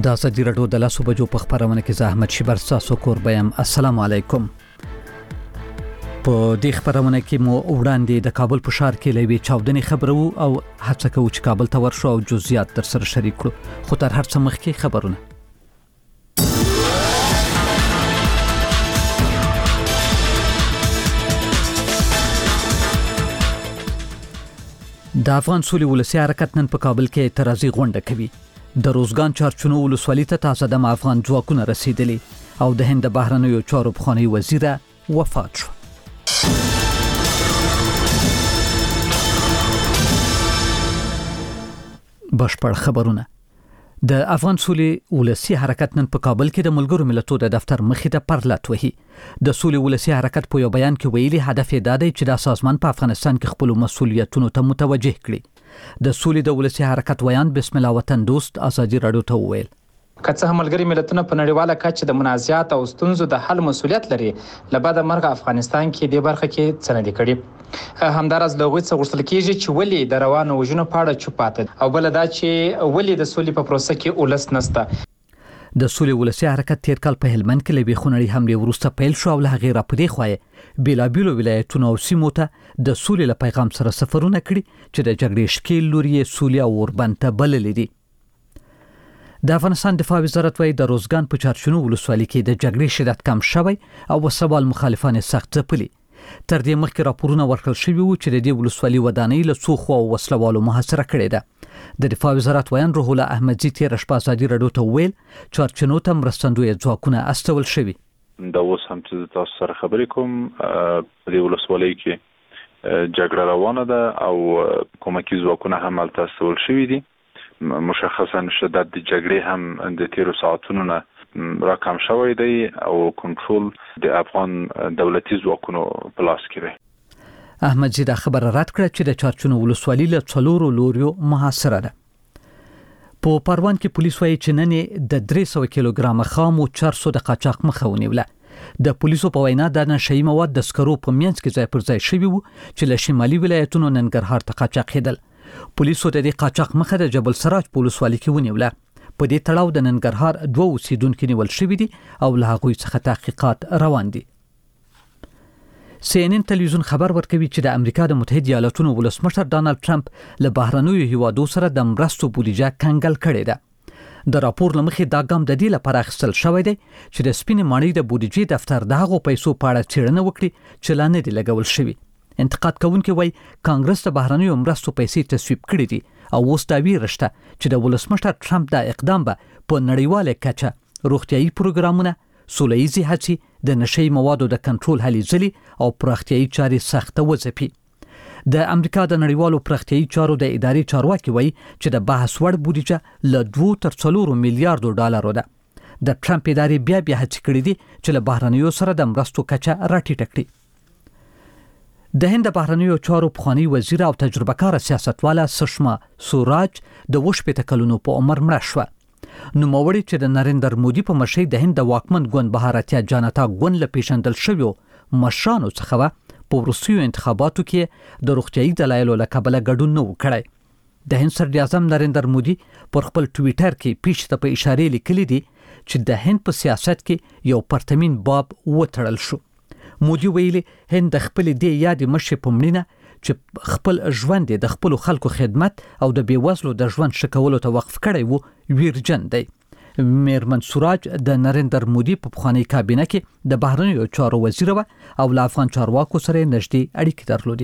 د ازادي راډیو د 10 بجو په خبرونه کې زه احمد شیبر تاسو کوربم. السلام علیکم. په دې خبرونه کې مو وړاندې د کابل په ښار کې لوي چاودنې خبرو او هڅه کوو چې کابل ته ورشو او جزئیات در سره شریک کړو. خو تر هر څه مخکې خبرونه. د افغان سولې ولسي حرکت نن په کابل کې اعتراضي غونډه کوي. د روزګان چارچونو ولسوالۍ ته تازه د افغان ځواکونه رسیدلي او د هند بهرنیو چارو پخوانی وزیر وفات شو. بشپړ خبرونه. د افغان سولې ولسي حرکت نن په کابل کې د ملګرو ملتونو د دفتر مخې ته پرلط وهي. د سولې ولسي حرکت په یو بیان کې ویلي هدف یې دا دی چې د سازمان په افغانستان کې خپل مسؤلیتونو ته متوجه کړي. د سولې د ولسي حرکت ویان بسم الله وطن دوست ازادي راډیو ته وویل که څه هم ملګري ملتونه په نړیواله کچه د منازعات او ستونزو د حل مسؤلیت لري، لبعد مرګ افغانستان کې د برخه کې څه نه دي کړي. همدارس له هغوی څخه غوښتل کیږي چې ولې د روانو وژنو په اړه چوپ پاتې او بل دا چې ولې د سولې په پروسه کې ولس نشته. د سولې ولسي حرکت تیر کال په هلمند کې لوي خونړۍ حمله وروسته پیل شو او له هغې راپدې خوایې بیلابیلو ولایتونو او سیمو ته د سولې له پیغام سره سفرونه کړي چې د جګړې شکیل لوري سولې او اوربند ته بللې دي. د افغانستان دفاع وزارت وايي د روزګان په چارچونو ولسوالۍ کې د جګړې شدت کم شوی او وسوال مخالفان سخت ځپلي. تر دې مخکې راپورونه ورکړل شوي وو چې د دې ولسوالۍ ودانۍ له څو خوا وسلوالو محاصره کړې ده. د دفاع وزارت ویان روح الله احمدزي تیر شپه ازادي راډیو ته ویل چارچونو ته مرستندوی ځواکونه استول شوي. دا اوس هم چې تاسو سره خبرې کوم په دې ولسوالۍ کې جګړه روانه ده او کومکي ځواکونه هم هلته استول شوي دي. مشخصا شدت د جګړې هم د تیرو ساعتونو نه راکم شوی دی او کنټرول د افغان دولتي ځواکونو په لاس کې دی. احمدزي دا خبره رد کړه چې د چارچونو ولسوالۍ له 4 لوریو محاصره ده. په پروان کې پولیس وايي چې نن د 300 کیلوګرام خام او 400 د قاچاق مخه ونیوله. د پولیسو په وینا د نشئی مواد د سکرو په منځ کې ځای پر ځای شوی وو چې له شمالي ولایتونو ننګرهار ته قاچاق هدل. پولیسو د دې قاچاق مخه د جبل سراج په ولسوالۍ کې ونیوله. په دې تړاو د ننګرهار 2 اوسیدونکو نیول شوی دي او له هغوی څخه تحقیقات روان دي. CNN تلویزیون خبر ورکوي چې د امریکا د متحده ایالاتونو ولسمشر ډانلډ ټرمپ له بهرنیو هیوادو سره د مرستو بودیجه کنګل کړې ده. د راپور لمخې دا ګام د دې لپاره اخیستل شوی دی چې د سپینې ماڼۍ د بودیجې دفتر د هغو پیسو په اړه څېړنه وکړي چې لا نه دي لګول شوي. انتقاد کوونکي وایي کانګرس د بهرنیو مرستو پیسې تصویب کړې دي او اوس دا ویره شته چې د ولسمشر ټرمپ دا اقدام به په نړیواله کچه روغتیايي پروګرامونه، سوله‌ییزې هڅې، د نشئی موادو د کنټرول هلې ځلې او پراختیايي چارې سخته وځپي. د امریکا د نړیوالو پراختیايي چارو د ادارې چارواکي وایي چې د بحث وړ بودیجه له 2 تر 4 میلیارډو ډالرو ده. د ټرمپ ادارې بیا هڅې کړې دي چې له بهرنیو سره د مرستو کچه راټیټه کړي. د هند بهرنیو چارو پخوانی وزیر او تجربه کار سیاستواله سشما سوراج د 18 کلونو په عمر مړه شوه. نوموړی چې د نریندر مودي په مشرۍ د هند د واکمن ګوند بهارتیا جانتا ګوند له پیژندل شویو مشرانو څخه په وروستیو انتخاباتو کې د روغتیايي دلایلو له کبله ګډون نه وکړی. د هند صدر اعظم نریندر مودي پر خپل ټویټر کې پیشته په اشاره لیکلي دي چې د هند په سیاست کې یو پرتمین باب وتړل شو. مودي ویلي هند د خپل دی یاد مشي په مړینه چې خپل ژوند د خپل خلکو خدمت او د بیوزلو د ژوند شکولو ته وقف کړی وو ویرجن دی. میرمن سوراج د نریندر مودي په پخوانی کابینه کې د بهرنیو چارو وزیر و او له افغان چارواکو سره نږدې اړیکې درلودې.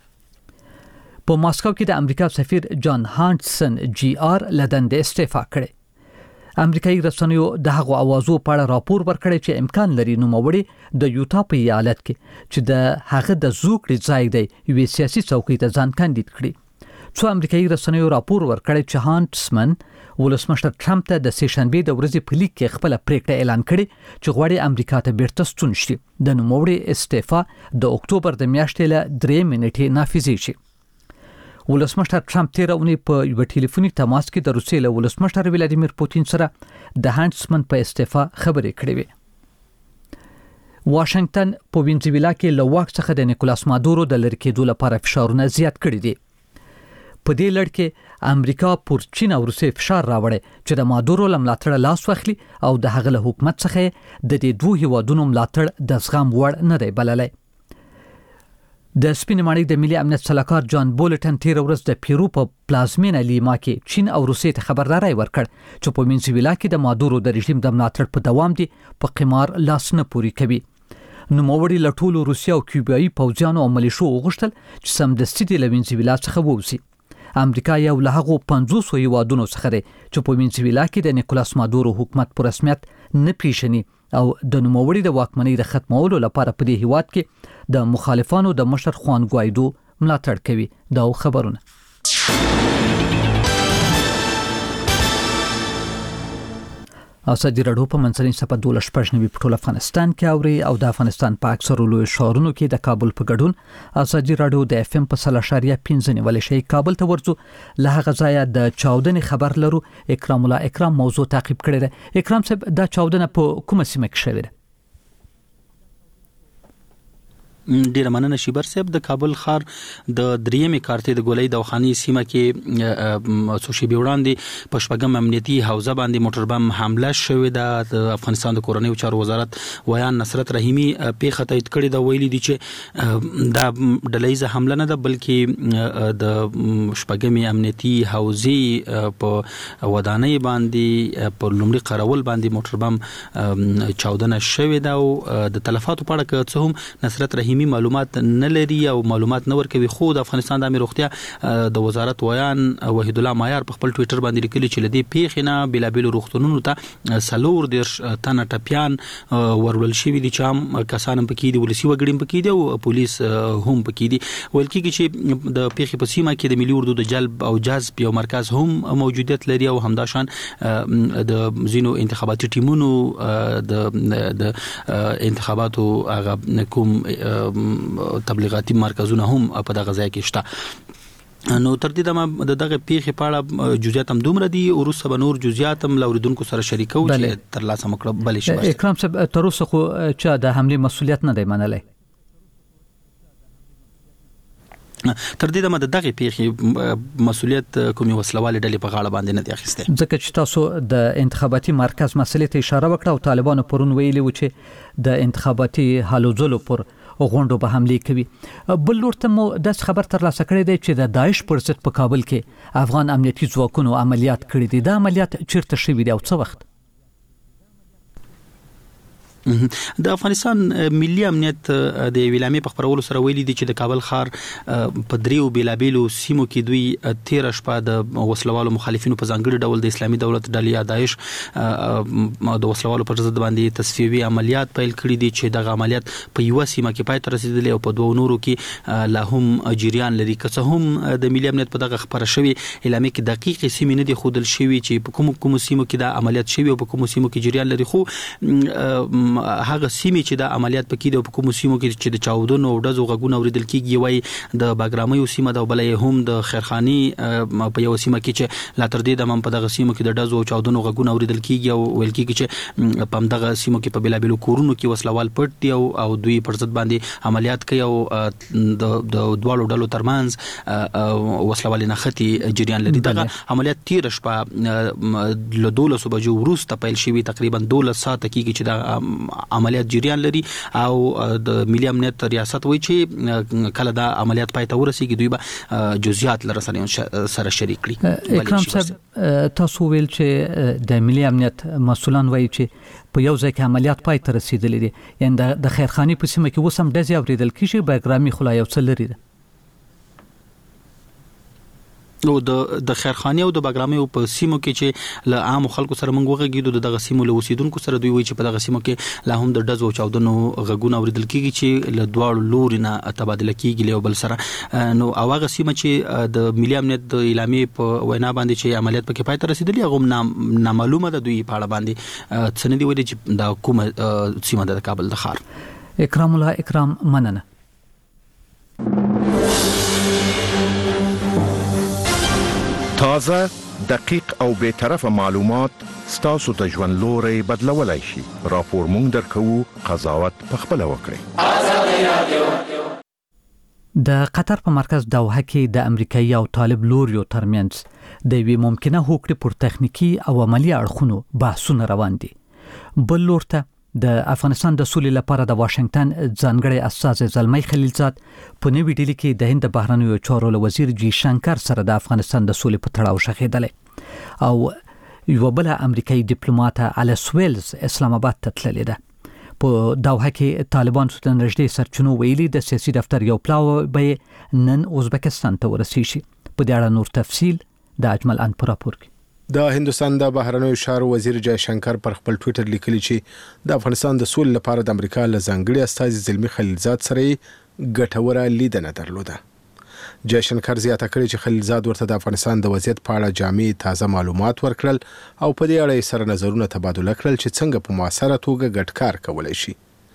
په ماسکو کې د امریکا سفیر جان هانټسن جی آر لدند استعفا کړي. امریکایي رسنیو د هغو اوازو په اړه راپور ورکړی چې امکان لري نوموړی د یوتا په ایالت کې چې د هغه د زوکړې ځای دی یوې سیاسي څوکۍ ته ځان کاندید کړي. څو امریکایي رسنیو راپور ورکړی چې هانټسمن ولسمشر ټرمپ ته د سهشنبې د ورځې په لیک کې خپل پریکړه اعلان کړي چې غواړي امریکا ته بیرته ستون شي. د نوموړي استعفا د اکتوبر د میاشتې له 3 منټې نافذ شي. ولسمشر ټرمپ تیر اونۍ په یو ټلیفوني تماس کې د روسیې له ولسمشر ولادیمیر پوتین سره د هانټسمن په استعفا خبرې کړې وې. واشنگټن په وینزویلا کې له واک څخه د نیکولاس مادورو د لری کېدو لپاره فشارونه زیات کړي دي. په دې لړ کې امریکا پر چین او روسیې فشار راوړی چې د مادورو ملاتړ لاس واخلي او د هغه له حکومت څخه د دې دوه هیوادونو ملاتړ د زغم وړ نه دی بللی. د سپین ماڼۍ د ملي امنیت سلاکار جان بولټن تیر ورځ د پیرو په پلازمینه لیما کې چین او روسیې ته خبرداري ورکړ چې په وینزویلا کې د مادورو د رژیم د ملاتړ په دوام دي په قمار لاس نه پوري کوي. نوموړي له ټولو روسیا او کیوبایي پوځیانو او ملیشو وغوښتل چې سمدستي د وینزویلا څخه ووځي. امریکا یو له هغو 500 هیوادونو څخه دی چې په وینزویلا کې د نیکولاس مادورو حکومت په رسمیت نه پیژني او د نوموړي د واکمنۍ د ختمولو لپاره په دې هیواد کې د مخالفانو د مشر خوان ګوایدو ملاتړ کوي. دا خبرونه ازادي راډیو په منځنۍ صفحه 12 په ټول افغانستان کې اوري او د افغانستان په اکثرو لوی شهرونو کې د کابل په ګډون ازادي راډیو د FM په 3.5 نیول شي. کابل ته ورځو له هغه ځای د چاودنې خبر لرو. اکرام الله اکرام موضوع تعقیب کړی دی. اکرام صاحب د چاودنه په کومه سیمه کې شوې ده؟ ډیره مننه شیبر صاحب. د کابل ښار د دریمې کارتې د ګولۍ دوخاني سیمه کې څو شیبې وړاندې په شپږم امنیتي حوزه باندې موټر بم حمله شوې ده. د افغانستان د کورنیو چارو وزارت ویان نصرت رحیمی پیښه تایید کړې ده. ویلي دي چې دا ډلهیزه حمله نه ده بلکې د شپږمې امنیتي حوزې په ودانۍ باندې په لومړي قرول باندې موټر بم چاودنه شوې ده. او د تلفاتو په اړه څه هم نصرت رحیمی معلومات نه لري او معلومات نه ورکوي. خو د افغانستان د امیر روغتیا د وزارت ویان وحید الله مایار په خپل ټوئیټر باندې لیکلي چې لدی پیښې نه بلابل روغتونونو ته 4 تنه ټپیان ورول شوی دي چې هم کسان پکې دي ولسی وګړي پکې دي او پولیس هم پکې دي. ویل کېږي چې د پیښې په سیمه کې د ملي اردو د جلب او جذب یو مرکز هم موجودیت لري او همداشان د زینو انتخاباتي ټیمونو د انتخاباتو هغه کوم تبلیغاتي مرکزونه هم په دغه ځای کې شته. نو تر دې دمه دغه پیښې په اړه جزئیات هم دومره دي او روسه به نور جزئیات هم لاوریدونکو سره شریکو چې تر لاسه مکړه بل شي. اکرام صاحب تر اوسه خو چې د حمله مسؤلیت نه دی منلی. تر دې دمه دغه پیښې مسؤلیت کومي وسلوالې ډلې په غاړه باندې نه دی اخیسته. ځکه چې تاسو د انتخاباتي مرکز مسلې ته اشاره وکړه او طالبانو پرون ویلي و چې د انتخاباتي هلو ځلو پر غونډو به حمله کوي. بل لورته مو د خبر تر لاسه کړی دی چې د داعش پر ضد په کابل کې افغان امنیتي ځواکونو عملیات کړي دي. دا عملیات چیرته شوي دي او څه وخت؟ د افغانستان ملي امنیت د ویلامې په خبرولو سره ویلي دي چې د کابل ښار په دریو بیلابیلو سیمو کې دوی 13 شپه د وسلوالو مخالفینو په ځانګړي ډول د اسلامي دولت ډلې یا داعش د وسلوالو پر ضد باندې تصفیوي عملیات پیل کړي دي چې دغه عملیات په یو سیمه کې پای ته رسیدلي او په دوه نورو کې لا هم جریان لري. که څه هم د ملي امنیت په دغه خبره شوی اعلامیه کې دقیق سیمې نه دي خودل شوی چې په کوم سیمو کې د عملیات شوی او په کوم سیمو کې جریان لري. خو هغه سیمې چې د عملیات پکې د حکومت سیمو کې چې د چاودنو او دزو غږونه اوریدل کیږي وای د باګرامي سیمه د بلې هم د خیرخانی په یو سیمه کې چې لا تر دې د په دغه سیمو کې د دزو او چاودنو غږونه اوریدل کیږي او ویل کیږي چې په دغه سیمو کې په بلابلو کورونو کې وسلوال پټ دي او دوی پر ضد باندې عملیات کوي او د دوالو ډلو ترمنځ وسلوال نه ختی جریان لري. دغه عملیات 13 شپه له 12 بجو وروسته پیل شوی تقریبا 12 ساعت کېږي چې د عملیات جریان لري او د ملي امنیت ریاست وایي چې کله دا عملیات پای ته ورسیږي دوی به جزئیات لرسنیو سره شریک کړي. اکرام صاحب تاسو ویل چې د ملي امنیت مسؤلان وایي چې په یو ځای کې عملیات پای ته رسیدلي دي. یعنی د خیرخانی په سیمه کې وسم ډزې اوریدل کیږي باګرامي خلا یو څه لري ده. او د خیرخانی او د باګرامي په سیمو کې چې له عام خلکو سره موږ وغږیدو دغه سیمو له اوسیدونکو سره دوی وایي چې په دغه سیمو کې لا هم د ډزو چاودنو غږونه اوریدل کیږي چې له دواړو لوري نه تبادله کیږي له بل سره. نو هغه سیمه چې د ملي امنیت د اعلامیې په وینا باندې چې عملیات پکې پای ته رسیدلي هغه نامعلومه ده دوی په اړه باندې څه نه دی ویلي چې دا کومه سیمه د کابل د ښار. اکرام الله اکرام مننه. تازه، دقیق او بی‌طرفه معلومات ستاسو ته ژوند لوري بدلولای شي. راپور مونږ درکوو، قضاوت پخپله وکړئ. د قطر په مرکز دوحه کې د امریکایي او طالب لوریو ترمنځ د وی ممکنه هوکړې پر تخنیکی او عملی اړخونو بحثونه روان دي. بل لور ته د افغانستان د سولې لپاره د واشنگټن ځانګړي استازی زلمی خلیلزاد په نوې ډیلي کې د هند بهرنیو چارو وزیر جی شنکر سره د افغانستان د سولې په تړاو شخېدل او یو بل امریکایي ډیپلوماټ الیس ویلز اسلام آباد ته تللی ده. په دوحه کې طالبان ته نږدې سرچینو ویلي د سیاسي دفتر یو پلاو به نن ازبکستان ته ورسیږي. په دې اړه نور تفصیل د اجمل ان پر راپور کې. د هندستان د بهرنیو چارو وزیر جای شنکر پر خپل ټوئیټر لیکلی چې د افغانستان د سولې لپاره د امریکا له ځانګړي استازي زلمی خلیلزاد سره ګټوره لیدنه درلوده. جای شنکر زیاته کړې چې خلیلزاد ورته د افغانستان د وضعیت په اړه جامع تازه معلومات ورکړل او په دې اړه سره نظرونه تبادله کړل چې څنګه په موثره توګه ګډ کار کولای شي.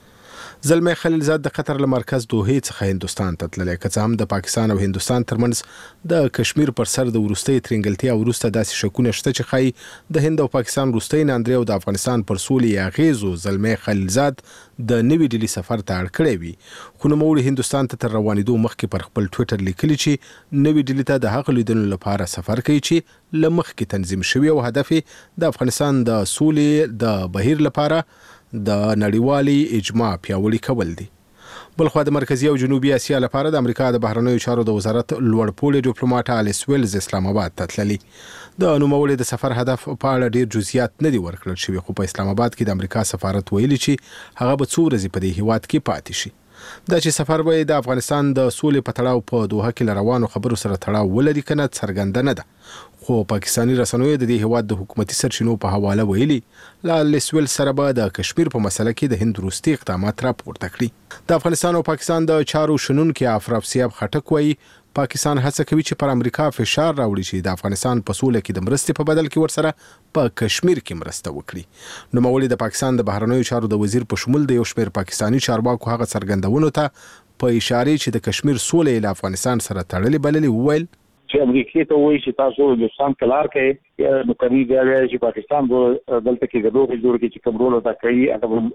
زلمی خلیلزاد د قطر له مرکز دوحه څخه هندستان ته تللی، که څه هم د پاکستان او هندستان ترمنځ د کشمیر پر سر د وروستۍ ترنګلتیا وروسته داسې شکونه شته چې ښایي د هند او پاکستان وروستۍ ناندرۍ او د افغانستان پر سولې اغیزو زلمی خلیلزاد د نوې ډیلي سفر ته اړ کړی وي. خو نوموړي هندستان ته تر روانېدو مخکې پر خپل ټوئیټر لیکلي چې نوې ډیلي ته د هغه لیدنو لپاره سفر کوي چې له مخکې تنظیم شوی او هدف د افغانستان د سولې د بهیر لپاره د نړیوالي اجماع پیاوړی کول دي. بلخو د مرکزی او جنوبي اسیا لپاره د امریکا د بهرنیو چارو د وزارت لوړ پوړي ډیپلوماټ الیس ویلز اسلام آباد ته تللی. د نوموړي د سفر هدف په اړه ډیر جزئیات نه دي ورکړل شوي، خو په اسلام آباد کې د امریکا سفارت ویلي چې هغه به څو ورځې په دې هیواد کې پاتې شي. دا چې سفر به د افغانستان د سولې په تړاو په دوحه کې روانو خبرو سره تړاو ولري کنه څرګنده نه ده، خو پاکستاني رسنیو د دې هیواد د حکومتي سرچینو په حواله ویلي لا لیسویل سره به د کشمیر په مسله کې د هند وروستي اقدامات راپورته کړي. د افغانستان او پاکستان د چارو شنونکي افراف سیاب خټک وایي پاکستان هڅه کوي چې پر امریکا فشار راوړي چې د افغانستان په سوله کې د مرستې په بدل کې ورسره په کشمیر کې مرسته وکړي. نوموړي د پاکستان د بهرنیو چارو د وزیر په شمول د یو شمېر پاکستاني چارواکو هغه څرګندونو ته په اشاره چې د کشمیر سوله له افغانستان سره تړلې بللې وویل چې امریکای ته وایي چې تاسو د افغانستان کلار کې نو کوي چې پاکستان دلته کې غوړو جوړ کې چې کوم رول ادا کوي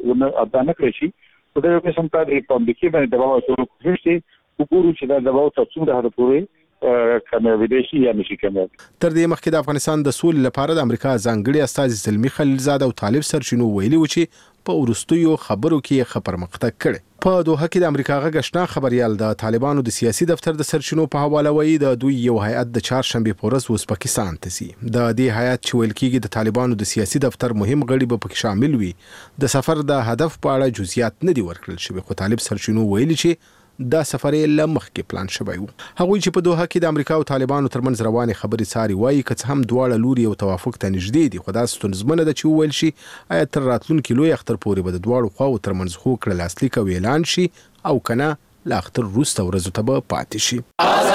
ادا نه کړی شي. په دې قسم ته د امریکای باندې دباو ټول کوشش وګورو چې دا دباو تاسو د هغه پورې کنه ودیشي یا نشي کنه. تر دې مخکې د افغانستان د سولې لپاره د امریکا ځانګړي استازي زلمی خلیلزاد او طالب سرچینو ویلي و چې په ورستیو خبرو کې خبر مقطع کړي. په دوحه کې د امریکا غږشنا خبريال د طالبانو د سیاسي دفتر د سرچینو په حواله وایي د دوی یو هیئت د چهارشنبه په ورځ ازبکستان ته ځي. د دې هیئت چې ویل کېږي د طالبانو د سیاسي دفتر مهم غړي به پکې شامل وي. د سفر د هدف په اړه جزئیات نه دي ورکړل شوي، خو طالب سرچینو ویلي چې دا سفر یې له مخکې پلان شوی و. هغوی چې په دوحه کې د امریکا او طالبانو ترمنځ روانې خبرې ساري وایي که څه هم دواړه لوري یو توافق ته نږدې دي، خو دا ستونزمنه ده چې وویل شي آیا تر راتلونکي لوی اختر پورې به د دواړو خواو ترمنځ هوکړه لاسلیک او اعلان شي او کنه له اختر وروسته ورځو ته به پاتې شي.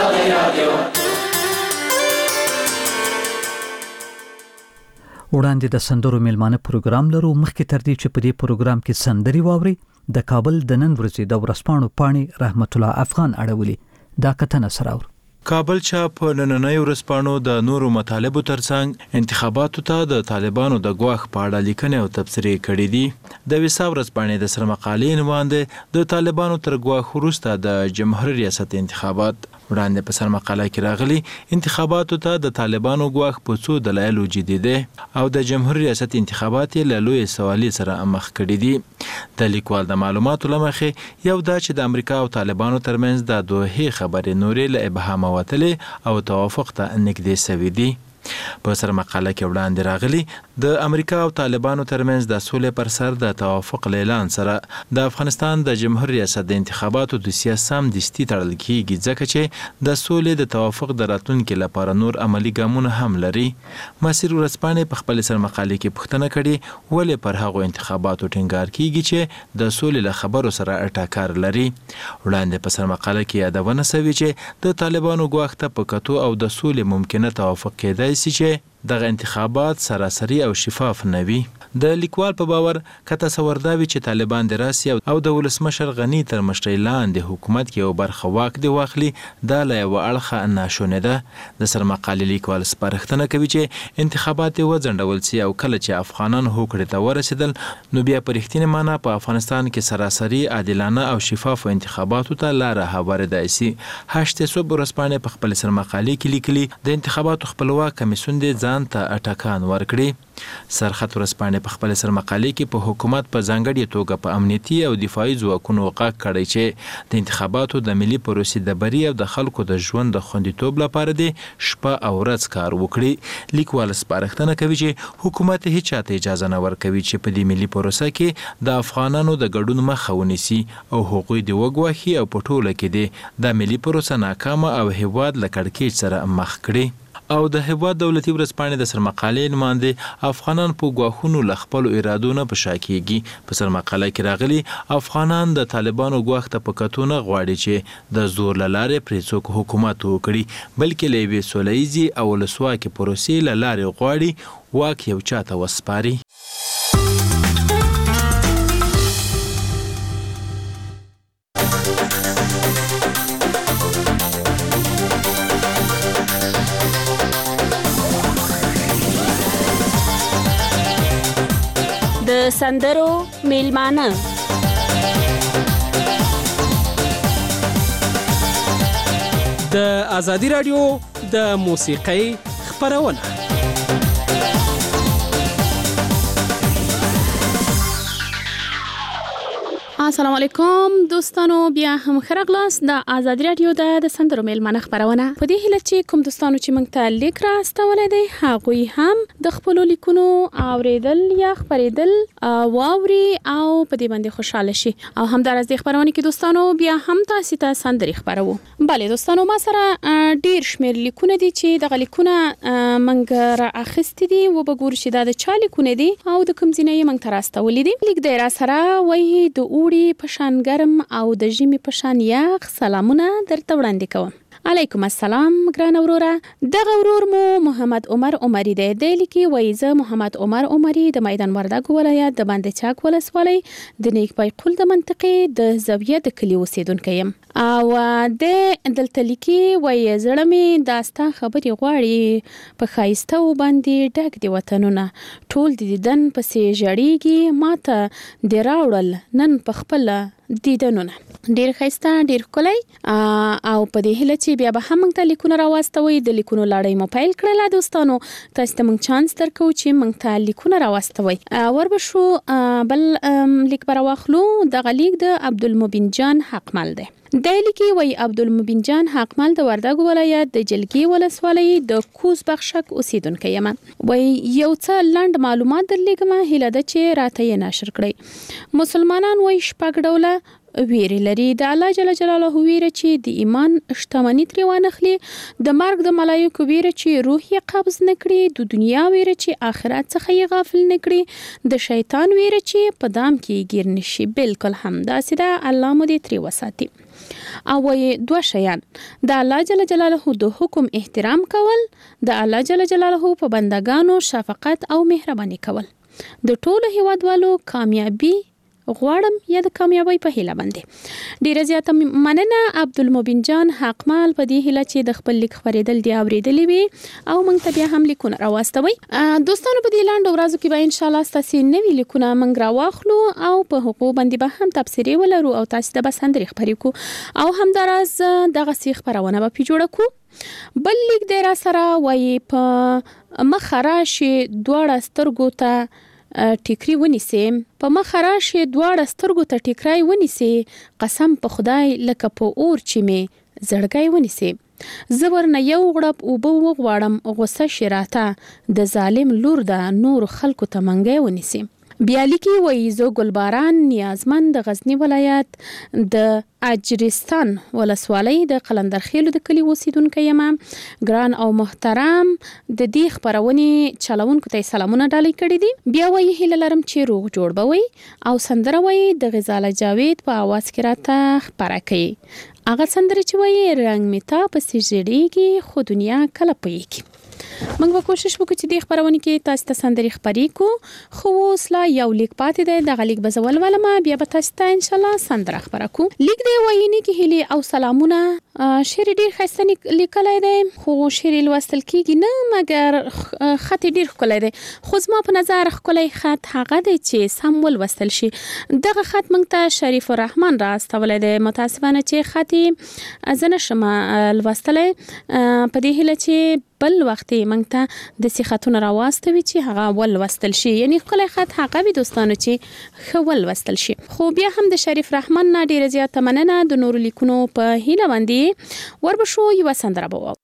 وړاندې د سندرو میلمانه پروګرام لرو. مخکې تر دې چې په دې پروګرام کې سندري واوري د کابل د نن ورځې د ورسپانو پاڼې رحمت الله افغان اړولې دا کتنه سره اور. کابل چاپ نننۍ ورسپانو د نورو مطالبو ترڅنګ انتخاباتو ته د طالبانو د ګواښ په اړه لیکنې او تبصرې کړې دي. د ویسا ورسپانې د سرمقالې عنوان دی د طالبانو تر ګواښ وروسته د جمهوریت ریاست انتخابات. وړاندې په سرمقاله کې راغلي انتخاباتو ته د طالبانو ګواښ په څو دلایلو جدي دی او د جمهوریت ریاست انتخابات له لوی سوالي سره مخ کړي دي. د لیکوال د معلوماتو لمخې یو دا چې د امریکا او طالبانو ترمنځ د دوحې خبرې نورې له ابهام وتلې او توافق ته نږدې سوي دي. په سرمقاله کې وړاندې راغلي د امریکا او طالبانو ترمنځ د سولې پر سر د توافق اعلان سره د افغانستان د جمهوریت ریاست د انتخاباتو د سیاست دستی تړل کیږي ځکه چې د سولې د توافق د راتلونکي لپاره نور عملی ګامونه هم لري. مسیر ورځپاڼې په خپل سرمقاله کې پوښتنه کړې ولې پر هغو انتخاباتو ټینګار کیږي چې د سولې له خبرو سره اټکار لري. وړاندې په سرمقاله کې یادونه شوې چې د طالبانو ګواښ ته په کتو او د سولې ممکنه توافق کېدای چې دغه انتخابات سراسري او شفاف نه وي. د لیکوال په باور که تصور دا وي چې طالبان د راسي او د ولسمشر غني تر مشرۍ لاندې حکومت کې یو برخه واک دی واخلي دا له یوه اړخه ناشونې ده. د سرمقالې لیکوال سپارښتنه کوي چې انتخابات یې وځنډول سي او کله چې افغانان هوکړې ته ورسېدل نو بیا په رښتینې معنا په افغانستان کې سراسري عادلانه او شفافو انتخاباتو ته لاره هواردای سي. هشت صبح ورځپاڼې په خپل سرمقالې کې لیکلي د انتخاباتو خپلواک کمیسیون دې ځان ته اټکان ورکړي. سرخط ورځپاڼې په خپل سرمقالې کې په حکومت په ځانګړې توګه په امنیتي او دفاعي ځواکونو غږ کړی چې د انتخاباتو د ملي پروسې د بري او د خلکو د ژوند د خوندیتوب لپاره دې شپه او ورځ کار وکړي. لیکوال سپارښتنه کوي چې حکومت هیڅ چاته اجازه نه ورکوي چې په دې ملي پروسه کې د افغانانو د ګډون مخه ونیسي او هغوی د وګواښي او په ټوله کې دې د ملي پروسه ناکامه او هیواد له کړکېچ سره مخ کړي. او د هیواد دولتي ورځپاڼې د سرمقالې نماینده افغانان په ګواښونو له خپلو ارادو نه په شا کیږي. په سرمقاله کې راغلي افغانان د طالبانو ګواښ ته په کتو نه غواړي چې د زور له لارې پرې څوک حکومت وکړي بلکې له یوې سوله ییزې او ولسواکې پروسې له لارې غواړي واک یو چاته وسپاري. د سندرو میلمانه د ازادي رادیو د موسیقۍ خپرونه. السلام علیکم دوستانو، بیا هم خرغلاس د ازادي رادیو د سندرو میلمانه خبرونه. په دې هیله چې کوم دوستانو چې موږ ته لیک راستولای دي هغوی هم د خپل لیکونو اوریدل یا خبرېدل واوري او په دې باندې خوشاله شي. او همدارس د خبرونه کې دوستانو بیا هم تاسو ته سندري خبرو. بله دوستانو، ما سره ډیر شمیر لیکونه دي چې د لیکونه موږ را اخیستي دي و به ګورو چې دا د چا لیکونه دي او د کوم ځای یې موږ ته راستولي دي. لیک د را سره وایي د اوړي په شان ګرم او د ژمي په شان یخ سلامونه درته وړاندې کوم. علیکم السلام ګران وروره. دغه ورور مو محمد عمر عمری دی. د لیکي وایي زه محمد عمر عمری د میدان وردګ ولایت د باندې چاک ولسوالۍ د نیک پایقل د منطقې د زاویه د کلی اوسیدونکی یم. او د دلته لیکي وایي زړه مې داستا خبرې غواړي په ښایسته باندې ډک دی وطنونه ټول د دیدن پسې ژړېږي ماته د راوړل نن په خپل دیدنونه. ډیر ښایسته، ډیر ښکلی. او په دې هیله چې بیا به هم موږ ته لیکونه راواستوئ. د لیکونو لړۍ مو پیل کړله دوستانو. تاسو ته موږ چانس درکو چې موږ ته لیکونه راواستوئ. وربشو بل لیک به راواخلو. دغه لیک د عبدالمبین جان حقمل دی. د لیکي وایي عبدالمبین جان حقمل د وردګ ولایت د جلګي ولسوالۍ د کوز بخشک اوسیدونکی یم. وایي یو څه لنډ معلومات درلیږم، هیله ده چې راته یې نشر کړئ. مسلمانان وایي شپږ ډوله ویری لري. د الله جل جلاله ویره چې د ایمان شتمنی ترې وانخلي، د مرګ د ملایکو ویره چې روح یې قبض نکړي، د دنیا ویره چې آخرت څخه یې غافل نکړي، د شیطان ویره چې په دام کې گیر نشي. بالکل همداسې ده، الله مو دې ترې وساتي. او وایي دوه شیان: د الله جل جلاله د حکم احترام کول، د الله جل جلاله په بندگانو شفقت او مهرباني کول. د ټولو هیوادوالو کامیابی غواړم یا د کامیابی په هیله باندې. ډیره زیاته مننه عبدالمبین جان حقمل په دې هیله چې د خپل لیک خبرېدل دی اوریدلې وي او موږ ته بیا هم لیکونه راواستوي. دوستانو په دې لاندې ورځو کې به ان شاء الله تاسو نوي لیکونه موږ راواخلو او په حقوق باندې به هم تبصرې ولرو او تاسو ته به سندري خبرې کو او همداراز دغه سی خبرونه به جوړ کو. بل لیک دی را سره وایي په مخ راشي دواړه سترګو ته ټیکری ونیسي، په مخ راشي دواړه سترګو ته ټیکری ونیسي، قسم په خدای لکه په اور چې می زړګی ونیسي. زه ورنه یو غړپ اوبه وغواړم غوسه شي راته د ظالم لور ده نور خلکو ته منګی ونیسي. بیا لیکي وایي زه ګلباران نیازمن د غزنی ولایت د اجرستان ولسوالۍ د قلندرخیلو د کلی اوسیدونکی یم. ګران او محترم د دې خبرونې چلونکو ته سلامونه ډالۍ کړي دي. بیا وایي هیله لرم چې روغ جوړ به وي او سندره وایي د غزاله جاوید په اواز کې راته خپره کوي. هغه سندره چې وایي رنګ می تا پسې ژړېږي خو دنیا کله پوهېږي. موږ به کوشش وکړو چې د خبرونه کې تاسو ته سندري خبري کو خو وسلا یو لیک پاتې دی د غلیک بزول ولما بیا به تاسو ته ان شاء الله سندره خبره کو لیک دی وایي کې هلي او سلامونه شعر ډیر خاصه لیکلای دی خو شعر لوستل کیږي نه مګر خط ډیر ښکلی دی خو زما په نظر ښکلی خط هغه دی چې سم ولوستل شي دغه خط موږ ته شریف الرحمن را استولای دی متاسفانه چې خط ازنه شمه لوستلای په دې هله چې بل وخت موږ ته د صحتونو راوستوي چې هغه ولوستل شي یعنی خپل خط هغه به دوستانو چې خول وستل شي خو بیا هم د شریف رحمان نه ډیر زیات مننه د نور لیکونو په هیله باندې وربشو یو سندره بوو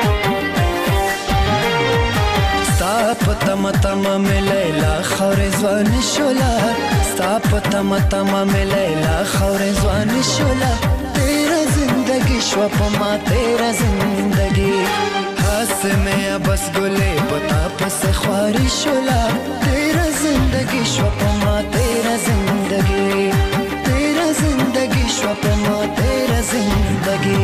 ستاپ تم تم ملیلا خور ځوان شولا ستاپ تم تم ملیلا خور ځوان شولا تیرا زندگی شو پما تیرا زندگی ہاس میں بس گلے پتا پس خواری شولا تیرا زندگی شو پما تیرا زندگی تیرا زندگی شو پما تیرا زندگی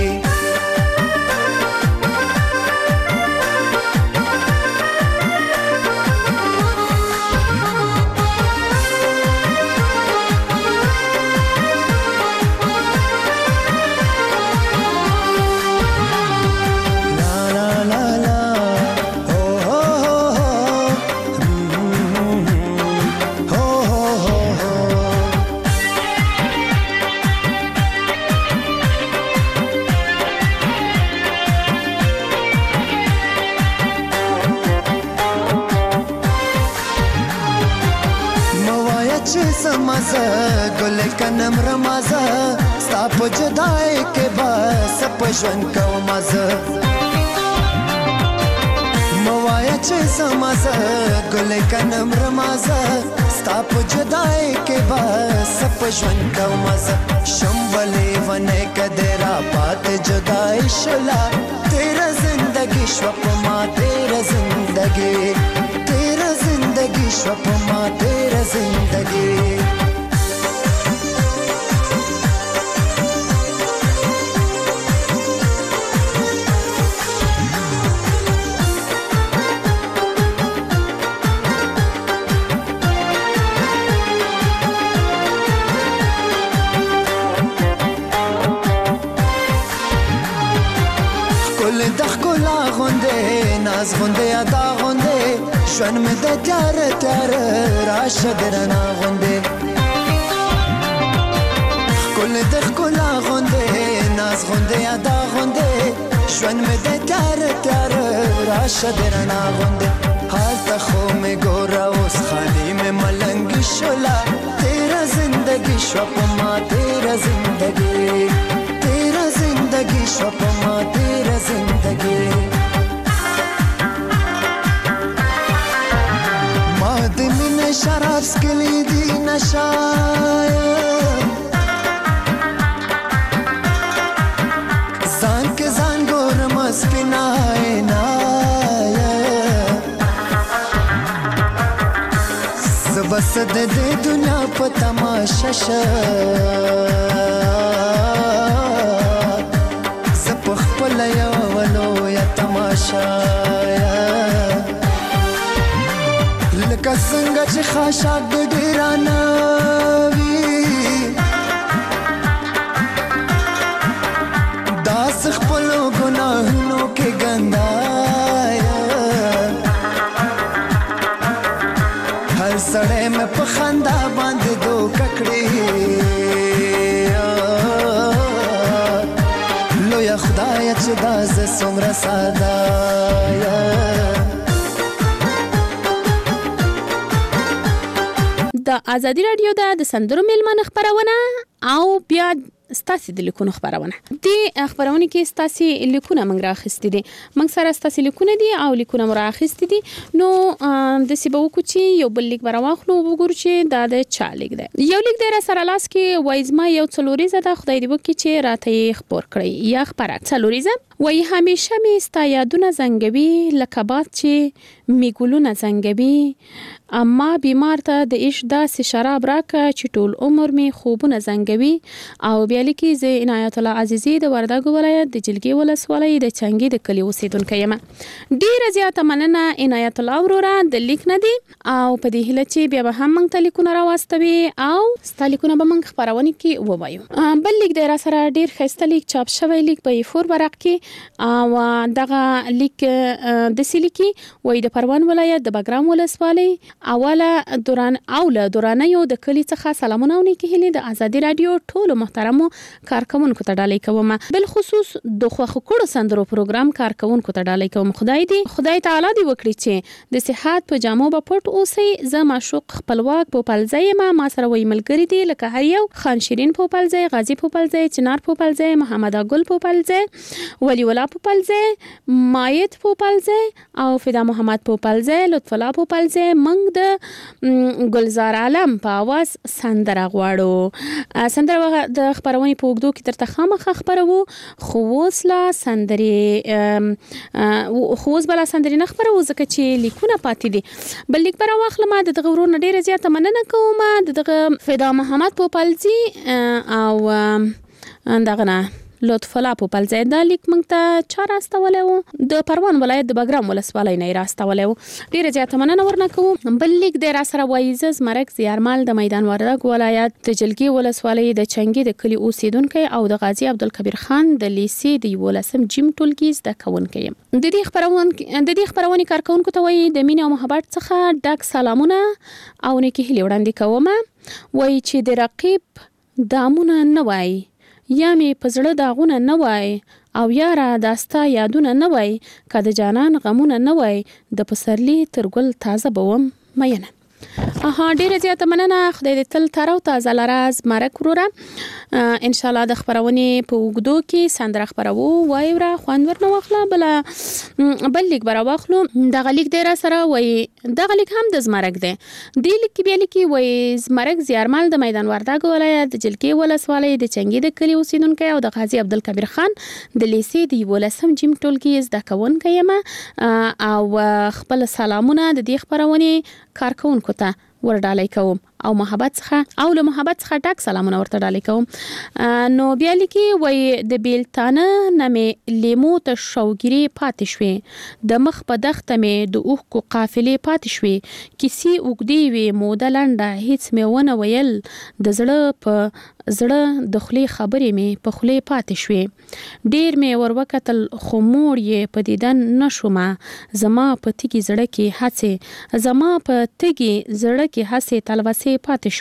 گل کنم رمازه ستا په جدای کې بس پښون کو مزه موایا چې سمازه گل کنم رمازه ستا په جدای کې بس پښون کو مزه شمبلې ونه کدرا پات جدای شلا تیرا زندگی شو پما تیرا زندگی تیرا زندگی شو پما تیرا زندگی ناز غنده ادا غنده شون می ده تیار تیار راشه درنا غنده کل دخ کلا غنده ناز غنده ادا غنده شون می ده تیار تیار راشه درنا غنده حال تخو می گورا اس خالی میں ملنگی شولا تیرا زندگی شو پما تیرا زندگی تیرا زندگی شو پما تیرا زندگی شراب سکلی دی نشایا زان کے زان گور مسکنائے نایا زبست دے دنیا پا تماشا زپخ پلیا ولو یا تماشا لکه څنګه چې خاشاک د ډیرانه وي داس خپلو ګناهونو کې ګندایا هر سړی مې په خندا باندې دوکه کړې لویه خدایه چې دا زه څومره ساده د ازادي رادیو د سندرو میلمنه خبرونه او بیا ستاسو د لیکونو خبرونه د خبرونه کې ستاسو لیکونه موږ راخستې دي موږ سره ستاسو لیکونه دي او لیکونه موږ راخستې دي نو د سیبو کوچی یو بل لیک براواخلو وګورو چې دا د چا لیک دی یو لیک دی را سره لاس کې وایزما یو څلوريزه د خدای دی وکي چې راته خبر کړی یا خبره څلوريزه وای همیشه می ستا یادونه زنګوي لکه باد چې میګلونه زنګوي اما بیمار ته د عشق داسې شراب راکه چې ټول عمر می خوبونه زنګوي. او بیا لیکي زه عنایت الله عزیزی د وردګو ولایت د جلګي ولسوالۍ د چنګي د کلی اوسیدونکو یم. ډیره زیاته مننه عنایت الله وروره د لیک نه دی او په دې هیله چې بیا به هم موږ ته لیکونه راواستوي او ستا لیکونه به موږ خپرونې کې ووایو. بل لیک دی را سره ډیر ښایسته لیک چاپ شوی لیک په فور ورق کې او دغه لیک د سلیکي وای د پروان ولایت د بګرام ولسوالۍ اوله دورانیو د کلی څخه سلامونه او نیکی هیلې د ازادي رادیو ټولو محترمو کارکونکو ته ډالۍ کوم. بل خصوص د خوخ کړو سندرو پروګرام کارکونکو ته ډالۍ کوم. خدای تعالی دی وکړي چې د صحت په جامو به پټ اوسئ. زه معشوق خپلواک پوپلځی ما سره وای ملګری دی لکه هر یو خان شیرین پوپلځی، غازی پوپلځی، چنار پوپلځی، محمد ګل پوپلځی، ولی ولا پوپلځی، مایت پوپلځی او فدا محمد پوپلځی، لطف الله پوپلځی. موږ د ګلزار عالم په اواز سندره غواړو. سندره د خبرونې په وګدو کې ترته خامخ خبرو خو وسلا سندري خو وس بلا سندري نه خبرو ځکه چې لیکونه پاتې دي. بل لیک پر واخله ما د دغه ورونه ډیره زیاته مننه کوم د دغه فدا محمد پوپلځي او دغه نه لطف الله پوپلځي. دا لیک موږ ته چا راستولی و؟ د پروان ولایت د بګرام ولسوالۍ نه راستولی و. ډیره زیاته مننه ورنه کوم. بل لیک دی را سره وایي زه زمرک زیارمل د میدان وردګ ولایت د جلګي ولسوالۍ د چنګي د کلی اوسیدونکی او د غازی عبدالکبیر خان د لیسې د 11 جیم ټولګي زده کوونکی یم. د دې خبرونې کارکونکو ته وایي د مینې او محبت څخه ډک سلامونه او نیکی هیلې وړاندې کوم. وایي چې د رقیب دامونه نه وای یا می پزړه داغونه نه وای او یاره داستا یادونه نه وای که د جانان غمونه نه وای د پسرلی ترګل تازه بوم مینه. ډیره زیاته مننه. خدای دې تل تر او تازه لراز مرک وروره. ان شاء الله د خبرونې په وګدو کې سندره خبرو وای را خوند ورنه واخله. بل لیک برا واخلو. دغه لیک دی را سره وای دغه لیک هم د زمرک دی. دی لیک بیا لیکي وای زمرک زیارمل د میدان وردګ ولایت د جلګي ولسوالۍ د چنګي د کلی اوسیدونکی او د غازی عبدالکبیر خان د لیسې د 11 جیم ټولګي زده کوونکی یم او خپل سلامونه د دې خبرونې کارکونکو ته ورډالۍ کوم او محبت څخه او له محبت څخه ډک سلامونه ورته ډالۍ کوم. نو بیا لیکي وای د بیلتانه نمې لیمو ته شوګری پاتې شوې د مخ په دښته مې د اوښ کو قافلې پاتې شوې کیسې اوږدې وې موده لنډه هیڅ مې ونه ویل د زړه په زړه د خولې خبرې مې په خولې پاتې شوې ډیر مې وروکتل خو موړ یې په دیدن نشومه زما په تیږي زړه کې هڅې زما په تیږي زړه کې هڅې تلوسې پاتې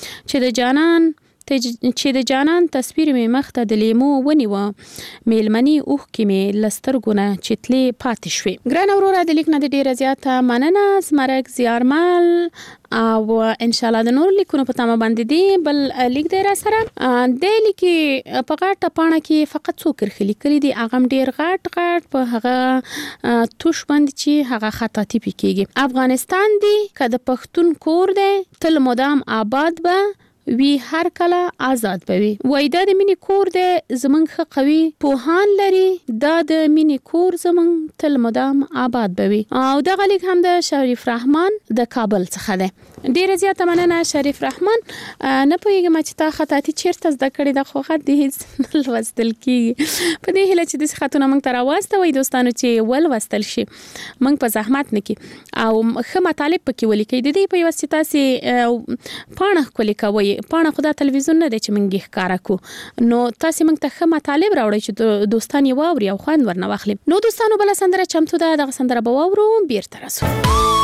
شوې چې د جانان تصویر مې مخ ته د لیمو ونیوه میلمنی اوښکې مې لسترګونه چتلې پاتې شوې. ګران وروره د لیک نه د ډیره زیاته مننه. زمرک زیارمل او ان شاء الله د نور لیکونو په تمه باندې دی. بل لیک دی را سره د لیکي په غاټه پاڼه کې فقط څو کرښې لیکلي دي. هغه ډیر غټ په هغه توش باندې چې هغه خطاطي پکېږي. افغانستان دی که د پښتون کور دی تل مدام آباد به وی هر کله آزاد بوي. وای دا د مینی کور د زمنګ خ قوي پوهان لري دا د مینی کور زمنګ تل مدام آباد بوي. او دغه لیک هم د شریف رحمان د کابل څخه ده. ډیره زیاته مننه شریف رحمان. نه پوهیږم چې تا خطاطي چیرته زده کړې ده خو خط دې هیڅ لوستل کیږي. په دې هیله چې د خطونه موږ ته راوستوي دوستانو چې ول وستل شي موږ په زحمت نه کی او خه مطالب پکې ولیکي. د دې په واسطه سي پاڼه کولی کوي پاڼه خدا تلویزیون نه دی چې موږ ښکارا کو. نو تاسو موږ ته مطالب راوړئ چې دوستان یې واوري او خوند ورنه واخلي. نو دوستانو بل سندره چمتو ده. دغه سندره به واورو بیرته راسو.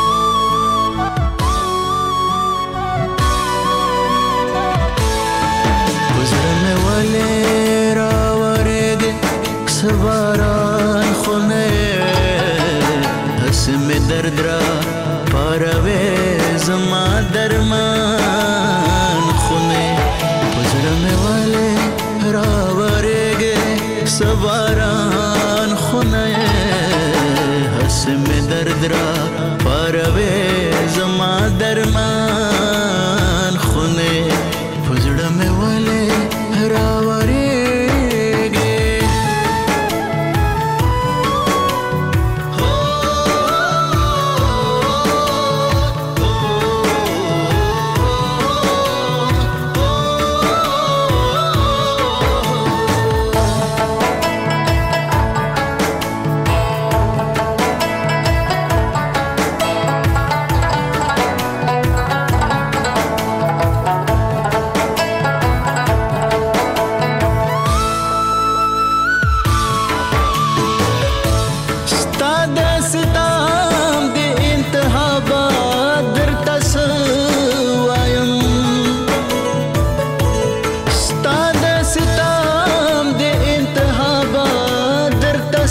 گذرم ولی را ورد سواران خونه حسم درد را پاروی زما درمان سواران خونه حسم درد را پاروی زما درمان خونه پزړه مې ولې راوړېږي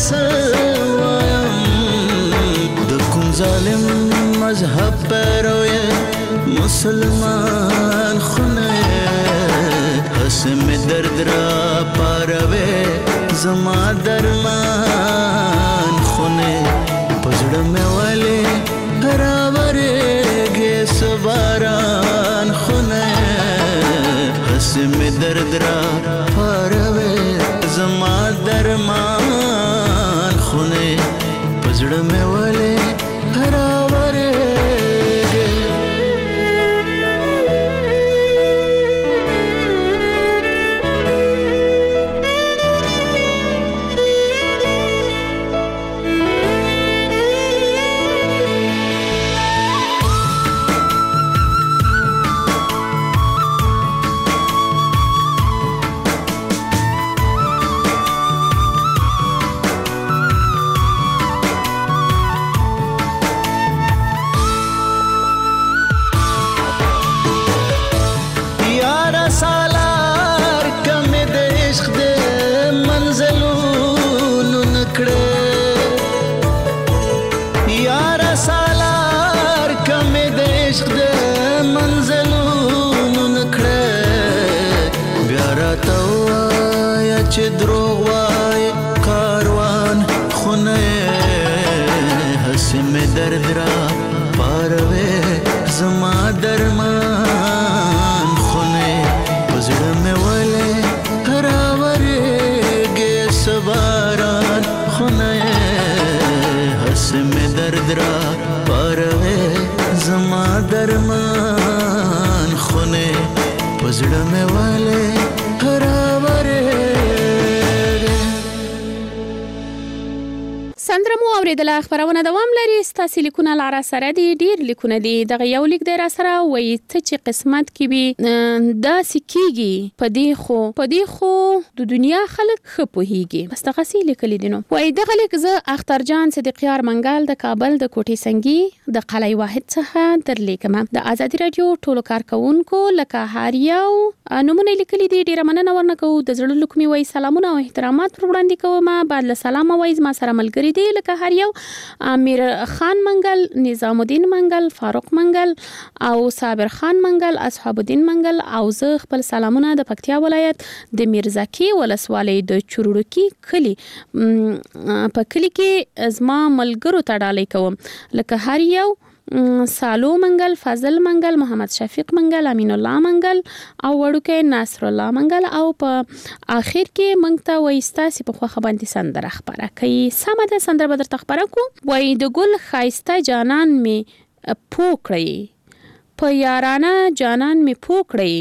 سوایم د کوم ظالم مذهب پیرو مسلمان خونه حسم درد را پاروي زما درمان خونه پزړه مې ولې راورېږي سباران خونه حسم درد را پاروي زما درمان خونه پزړه مې ولې درد را پاروي زما درمان خونه پزړه مې ولې راورېږي سباران خونه حس مې درد را پاروي زما درمان خونه پزړه مې ولې سندرمو اوریدله خبرونه دوام لري. ستاسو لیکونه لاره سره دي، ډیر لیکونه دي. دغه یو لیک دی را سره وایي ته چې قسمت کې وي دا سکیږي پدې خو د دنیا خلک ښه پوهیږي. بس دغه سی لیکلي دي. نو وایي دغه لیک زه اخترجان صدیقیار منګل د کابل د کوټې سنگي د قلعه واحد څخه درلیکم. د آزادي رادیو ټولو کارکونکو لکه هر یو نمونه لیکلي دي. ډیره مننه ورنکو. د زړه لکمي وایي سلامونه او احترامات پر وړاندې کوم. بعد له سلام وایي ما سره ملګری دی لکه هر یو امیر خان منګل، نظام الدین منګل، فاروق منګل او صابر خان منګل، اصحاب الدین منګل او زه خپل سلامونه د پکتیا ولایت د میرزاکی ولسوالۍ د چورړکی کلی په کلی کې زما ملګرو ته ډالۍ کوم لکه هر یو سالو منګل، فضل منګل، محمد شفیق منګل، امین الله منګل او وړوکی ناصر الله منګل او په اخر کې موږ ته وایستا سی په خوخه باندې سندره خبره کوي. سمه ده سندره به درته خبره کو. وای د ګل خایسته جانان می پوکړی په یارانه جانان می پوکړی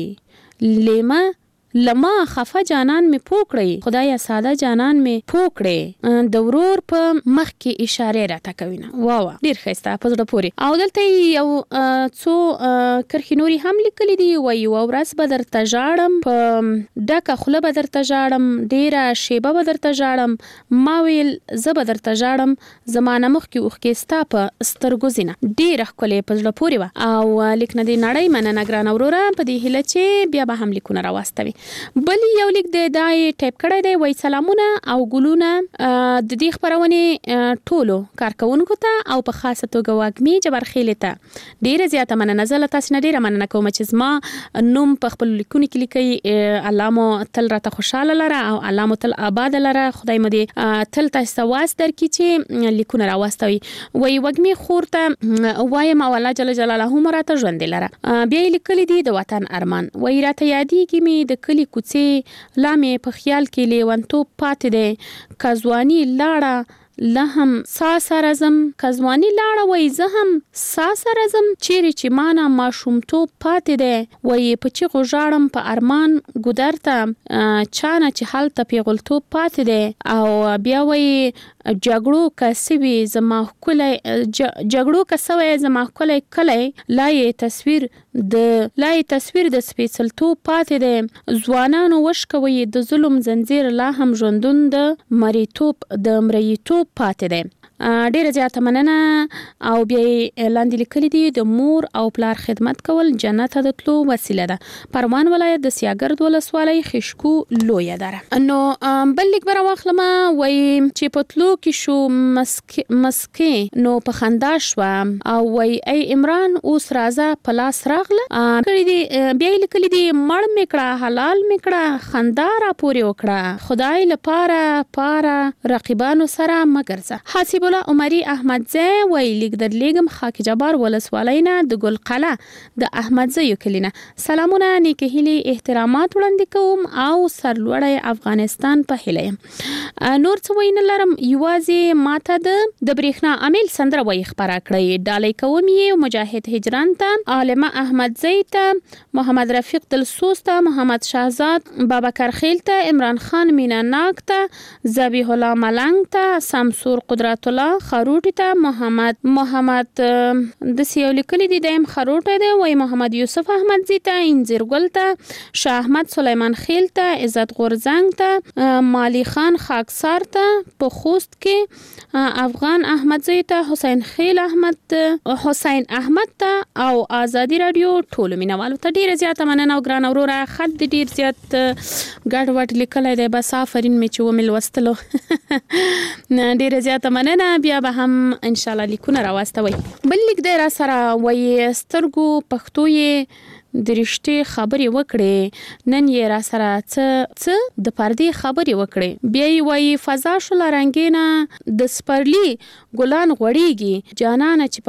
لما خفه جانان می پوکړی خدایا ساده جانان می پوکړی د ورور په مخ کې اشاره راته کوي. واو ډیر ښایسته په زړه پورې. او دلته یو څو کرخي نوري هم لیکلي دي. وایي ورځ به درته ژاړم په ډکه خوله به درته ژاړم ډیره شیبه به درته ژاړم ما ویل زه به درته ژاړم زمانه مخکې اوښکې ستا په سترګو ځینه ډیره ښکلې په زړه پورې وه. او لیک نه دی نړۍ مننه ګرانه وروره په دې هیله چې بیا به هم لیکونه راواستوي. بل یو لیک دی دا ټایپ کړی دی. وای سلامونه او ګلونه د دې خبرونه ټولو کارکونکو ته او په خاصه توګه واګمی جبرخیل ته ډیره زیاته مننه. زه له تاسو نه ډیره مننه کوم چې زما نوم په خپل لیکونه کې لیکي. الله مو تل راته خوشاله لره او الله مو تل آباد لره. خدای مو دې تل تاسو واس درکړي چې لیکونه راوستوي. وای وګمی خورته وایم او الله جل جلاله راته ژوند لره. بیا لیکلي دي د وطن ارمان. وای راته یادېږي می د کلی کوڅې لامې په خیال کې لیونتوب پاتې دی کزوانی لاړه لهم ساسرزم کزوانی لاړه وای زه هم ساسرزم چیرې چې مانا ماشومتوب پاتې دی وای په چې غوژاړم په ارمان ګودرته چانه چې حالت پیغلتوب پاتې دی. او بیا وای جګړو کسوي زما کولای جګړو کسوي زما کولای کله لای تصویر د سپیڅلتوب پاتې دی. ځوانانو وشکوي د ظلم زنجیر لا هم ژوندون د مریتوب پاتې دی. ډیره زیاته مننه. او بیا لاندې لیکلي دي د مور او پلار خدمت کول جنت ته د تلو وسیله ده. پروان ولایت د سیاګرد ولسوالۍ خشکو لویه دره. نو بل لیک بر واخلم وای چې پتلو کې شو مسکې نو په خندا شو او وای ای عمران اوس راځه پلاس راغله کړي دي. بیا لیکلي دي مړ میکړه حلال میکړه خندا را پورې وکړه خدای لپاره رقیبانو سره مګرځه. حسیب الله عمری احمدزی وای لیک در لیګم خاک جبار ولسوالۍ نه د ګل قلعه د احمدزی کلینا سلامونه نیکه هیلي احترامات وړاندې کوم او سرلوړی افغانستان په هیله. نور څه وین لرم یوازې ماته د بریښنا عامل سندره وای خبره کړی ډالۍ کوم یې مجاهد هجران ته عالمه احمدزی ته محمد رفیق دلسوز ته محمد شهزاد بابکر خیل ته عمران خان مینا ناک ته ذبیح الله ملنګ ته سمسور قدرت الله خروټی ته محمد د سیول کلی دی دیم خروټی دی وای محمد یوسف احمد زی ته انځر ګل ته شاه احمد سلیمان خیل ته عزت غورزنګ ته مالی خان خاکسار ته په خوست کې افغان احمد زی ته حسین خیل احمد ته او ازادي رادیو ټول مینوالو ته ډیره زیاته مننه. او ګران اوروره خد ډیر زیات ګډ وډ لیکلای دی بس آفرین می چې ومل وستلو ډیره زیاته مننه. بیا به هم ان شاء الله لیکونه راوستوي. بل لیک دی را سره وای سترګو پښتو یې د رښتې خبرې وکړې نن یې را سره څه د پردې خبرې وکړې. بیا یې وای فضا شو لرنګینه د سپرلی ګلان غوړیږي جانان چې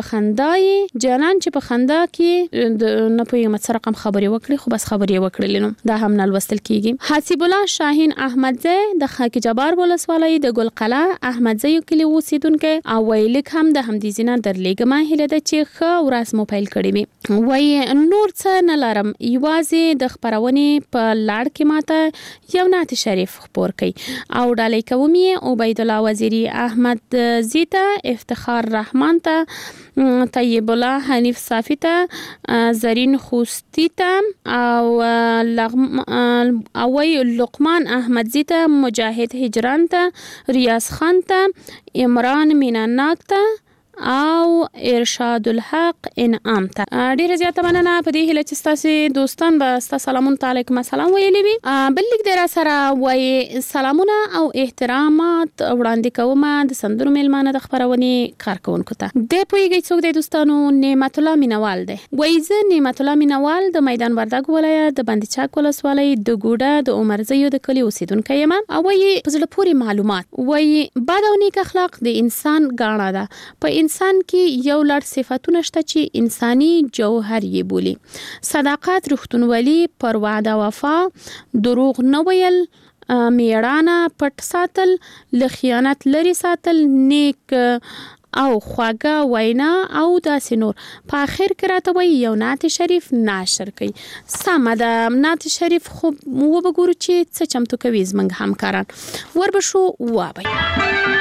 په خندا کې نه پوهیږم څه رقم خبرې وکړې خو بس خبرې وکړلې نو دا هم نه لوستل کیږي. حسیب الله شاهین احمدزی د خاک جبار ولسوالۍ د ګل قلعه احمدزی کلی اوسیدونکو او وای لیک هم د همدې زینه درلېګما هله د چې ښه ورځ مو پیل کړې وي. وای نور څه لرم یوازې د خبرونې په لاړ کې ماته یو نعت شریف خبر کړي او ډالۍ کوم یې عبید الله وزیری احمد زیتا افتخار رحمان ته طیب الله حنیف صافی ته زرین خوستی ته او لقمان احمد زیتا مجاهد هجران ته ریاض خان ته عمران میناناک ته او ارشاد الحق انعام ته ډیره زیاته مننه. په دې هیله چې تاسو دوستان به تاسو سلامونه علیکم السلام ویلي وي. بل لیک در سره وای سلامونه او احترامات وړاندې کوم د سندرو میلمانه د خبرونې کارکونکو ته. د پویږي څوک د دوستانو نعمت الله مینوال دی. وای زه نعمت الله مینوال د میدان وردګ ولایت د بندچاک ولسوالۍ د ګوډه د عمرزیو د کلی اوسیدونکو یم. او وای په زړه پورې معلومات وای بد او نیک اخلاق د انسان ګاڼه ده. په انسان کې یو لړ صفاتونه شته چې انساني جوهر یې بولي. صداقت، رښتونولي، پر وعده وفا، دروغ نه ویل، میړانه پټ ساتل، له خیانت لري ساتل، نیک او خواږه وینا او داسې نور. په اخر کې راته وایي یو نعت شریف ناشر کوي. سمه ده نعت شریف خو وبګورو چې څه چمتو کوي زموږ همکاران. وربشو وابئ.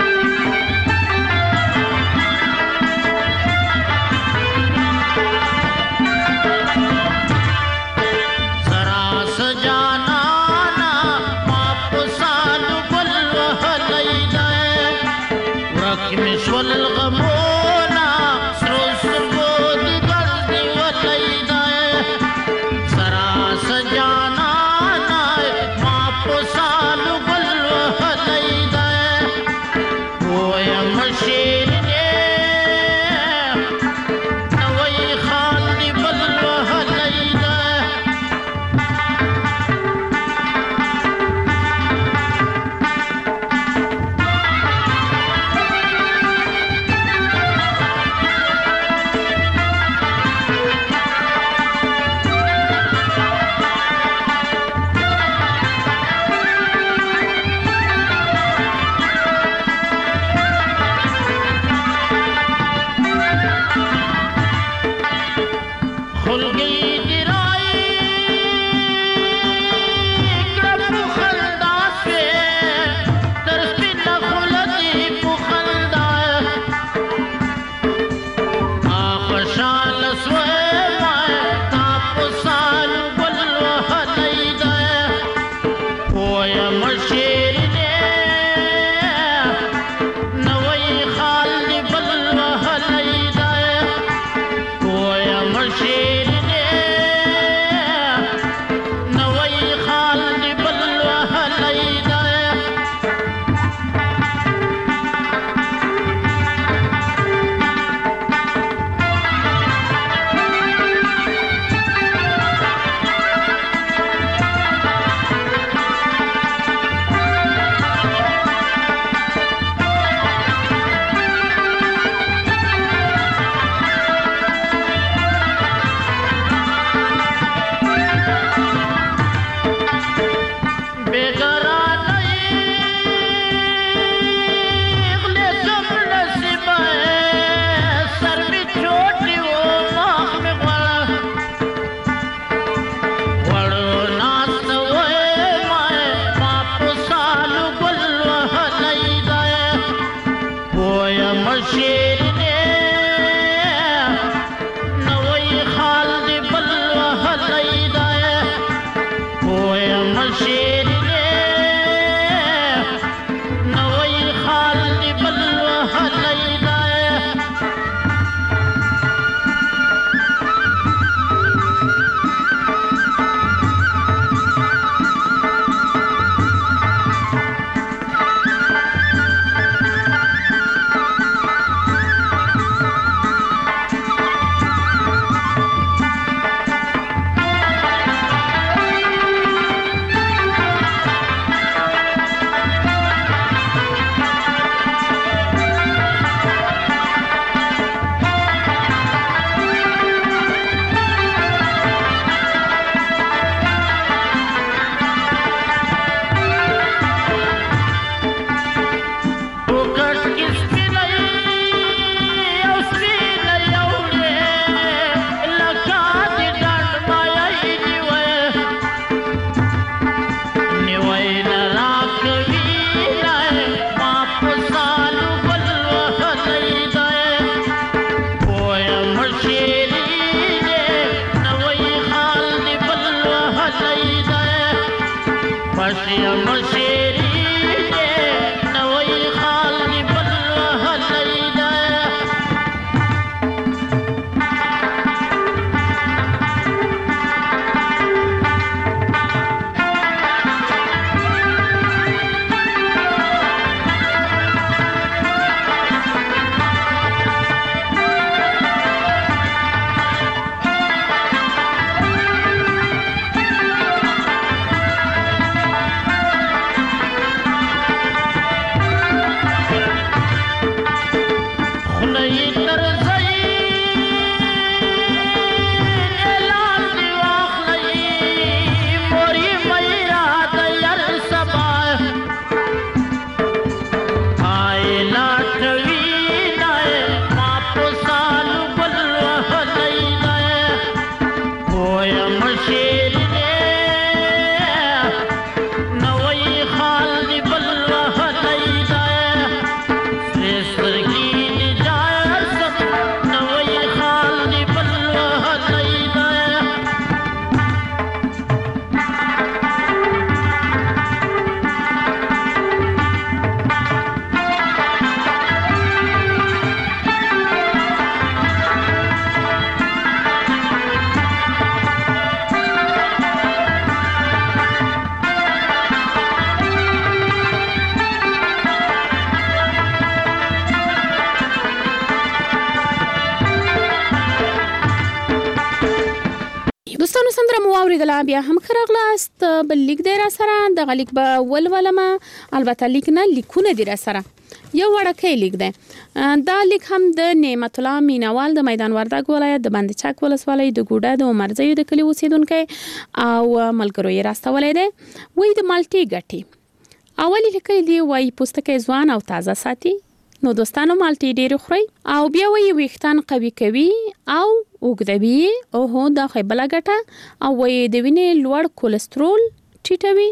اوریدل بیا هم خرغلاست بل لیک دی را سره د غلیک به ولولما البته لیک نه لیکونه دی را سره یو وړکې لیک دی دا لیک هم د نعمت الله مینوال د میدان وردګ ولایت د بند چک ولسوالۍ د ګوډه د عمرزیو د کلی اوسیدونکو او ملګرو یې راستولې دی وای د مالټي ګټي اولی لیکل دی وای پوستکی ځوان او تازه ساتي نو دوستانو مالټي ډېر خوري او بیا وای ویښتان قوي کوي او وګدوي او هو دا خې بل ګټه او وای د وینې لوړ کولېسترول ټیټوي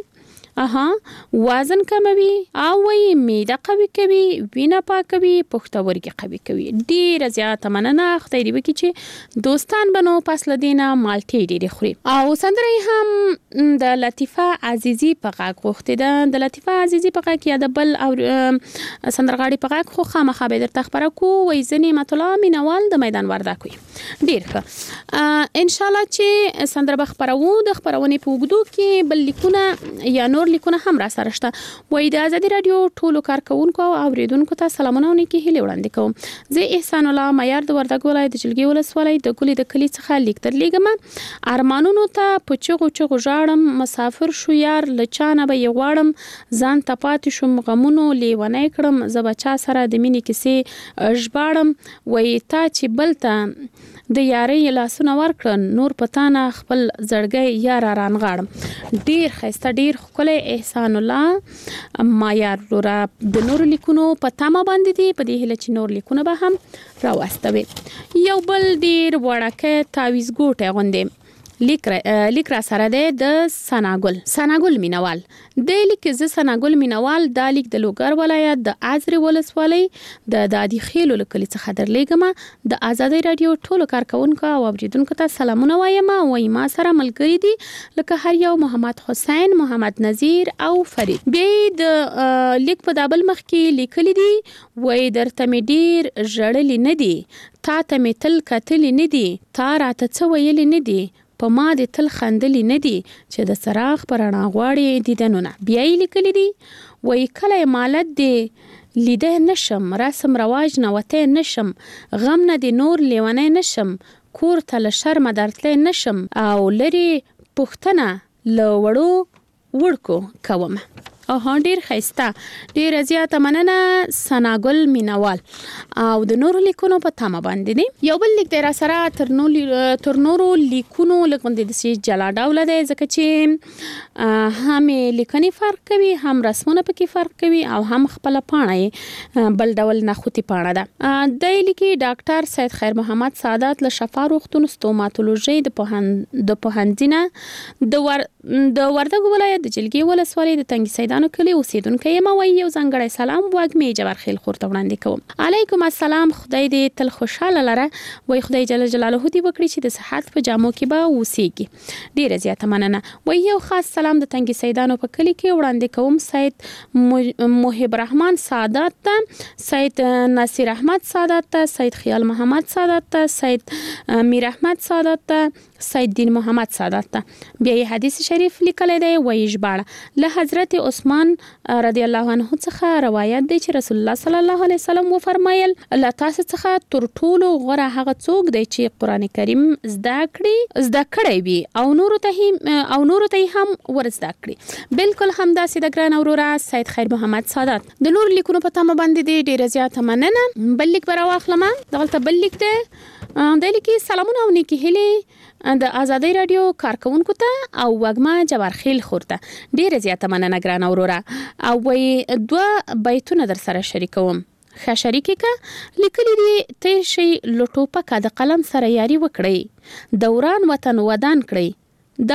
وزن کموي او وای معده قوي کوي وینه پاکوي پښتورګي قوي کوي ډیر زیات مننه خدای دې وکړي چې دوستان بنو پس لدینا مالټي ډېر خوري او سندري هم د لطیفه عزیزي په غاګ غوښته ده د لطیفه عزیزي په غاګ کې د بل او سندرغاړي په غاګ خو خامخا به در تخبره کو وای زنی مطلع مینوال د میدان وردا کوي ډیر ښه ان شاء الله چې سندر بخبرو د خبرونه په وګدو کې بل لیکونه یا نور لیکونه هم را سره شته وای د ازادي رادیو ټولو کارکونکو او اوریدونکو ته سلامونه ونکي هلي وړاندې کوم زه احسان الله معیار د وردګ ولایت د جلګي ولسوالۍ د ګلې د کلی څخه لیک تر لیګم ارمانونو ته پچغو چغو ژاړم مسافر شو یار لچانه به یغواړم ځان تپات شوم غمونو لیونای کړم زبچا سره د مینې کیسې ژباړم وای تا چې بلته د یارۍ لاسونه ورکړن نور پتانه خپل زړګي یار رانغاړم ډیر خسته ډیر خپل احسان الله معیار لورا د نور لیکونو په تمه باندې دي په دې هله چې نور لیکونه به هم راوستوي یو بل ډیر وړکه تعویز ګوټه غوندې لیک را سره ده د سناګل مینوال د لیک ز سناګل مینوال د لیک د لوګر ولایت د ازري ولسوالۍ د دادی خیلو لکلی څخه درلېګم د ازادي رادیو ټولو کارکونکو او اوریدونکو ته سلامونه وایم وای ما سره ملګری دي لکه هر یو محمد حسین محمد نذیر او فرید به د لیک په دابل مخ کې لیکل دي وای درته مې ډیر ژړل نه دي تا ته مې تل کتل نه دي تا راته څه ویل نه دي په ما د تل خندلی نه دي چې د سراغ پر رڼا غواړي دیدنونه بیا یې لیکلي دي وای کله مالت دی لیده نشم رسم رواج نه وته نشم غم نه دی نور لیونه نشم کور ته له شرمه درتلې نشم او لري پښتنه لوړو وړکو کوم او ډیر خسته ډیر زیاته مننه سناګل مینوال او د نورو لیکونو په تمه باندې دي یو بل لیک در سره تر نورو لیکونو لکه د سي جلا ډول دی ځکه چې هم لیکنی فرق کوي هم رسمونه پکې فرق کوي او هم خپل پاڼه بل ډول نخوتی پاڼه ده د لیکي ډاکټر سید خیر محمد سعادت له شفا روغتون ستوماتولوژي د پوهنځینه د وردګ ولایت د جلګي ولسوالۍ د تنګ سیدانو کلی اوسیدونکو یم وای یو ځانګړی سلام واګمې جبر خیل خورته وړاندې کوم علیکم السلام خدای دې تل خوشاله لره وای خدای جل جلاله دې وکړي چې د صحت په جامو کې به اوسېږي ډیره زیاته مننه وای یو خاص سلام د تنګ سیدانو په کلی کې وړاندې کوم سید محب رحمان سعادت ته سید ناصر احمد سعادت ته سید خیال محمد سعادت ته سید میر احمد سعادت ته سید دین محمد سعادت ته بیا یې حدیث شریف لیکلی دی وای ژباړه له حضرت عثمان رضی الله عنه څخه روایت دی چې رسول الله صلی الله علیه وسلم و فرمایل الله تاسو څخه تر ټولو غوره هغه څوک دی چې قران کریم زده کړی وي او نور ته هم ورزده کړي بالکل همداسې د ګران اورورا سید خیر محمد سعادت د نور لیکونو په تمه باندې دی ډیره زیاته مننه بل لیک برا واخلم دغلطه بل لیک دی د لیکي سلامونه او نیکی هلي د ازادي رادیو کارکونکو ته او وګما جبر خیل خورته ډیره زیاته مننه ګران اورورا او وای دوه بیتونه در سره شریکوم ښه شریکه کا لیکلي دي ته شي لټوپکه د قلم سره یاري وکړي دوران وطن ودان کړي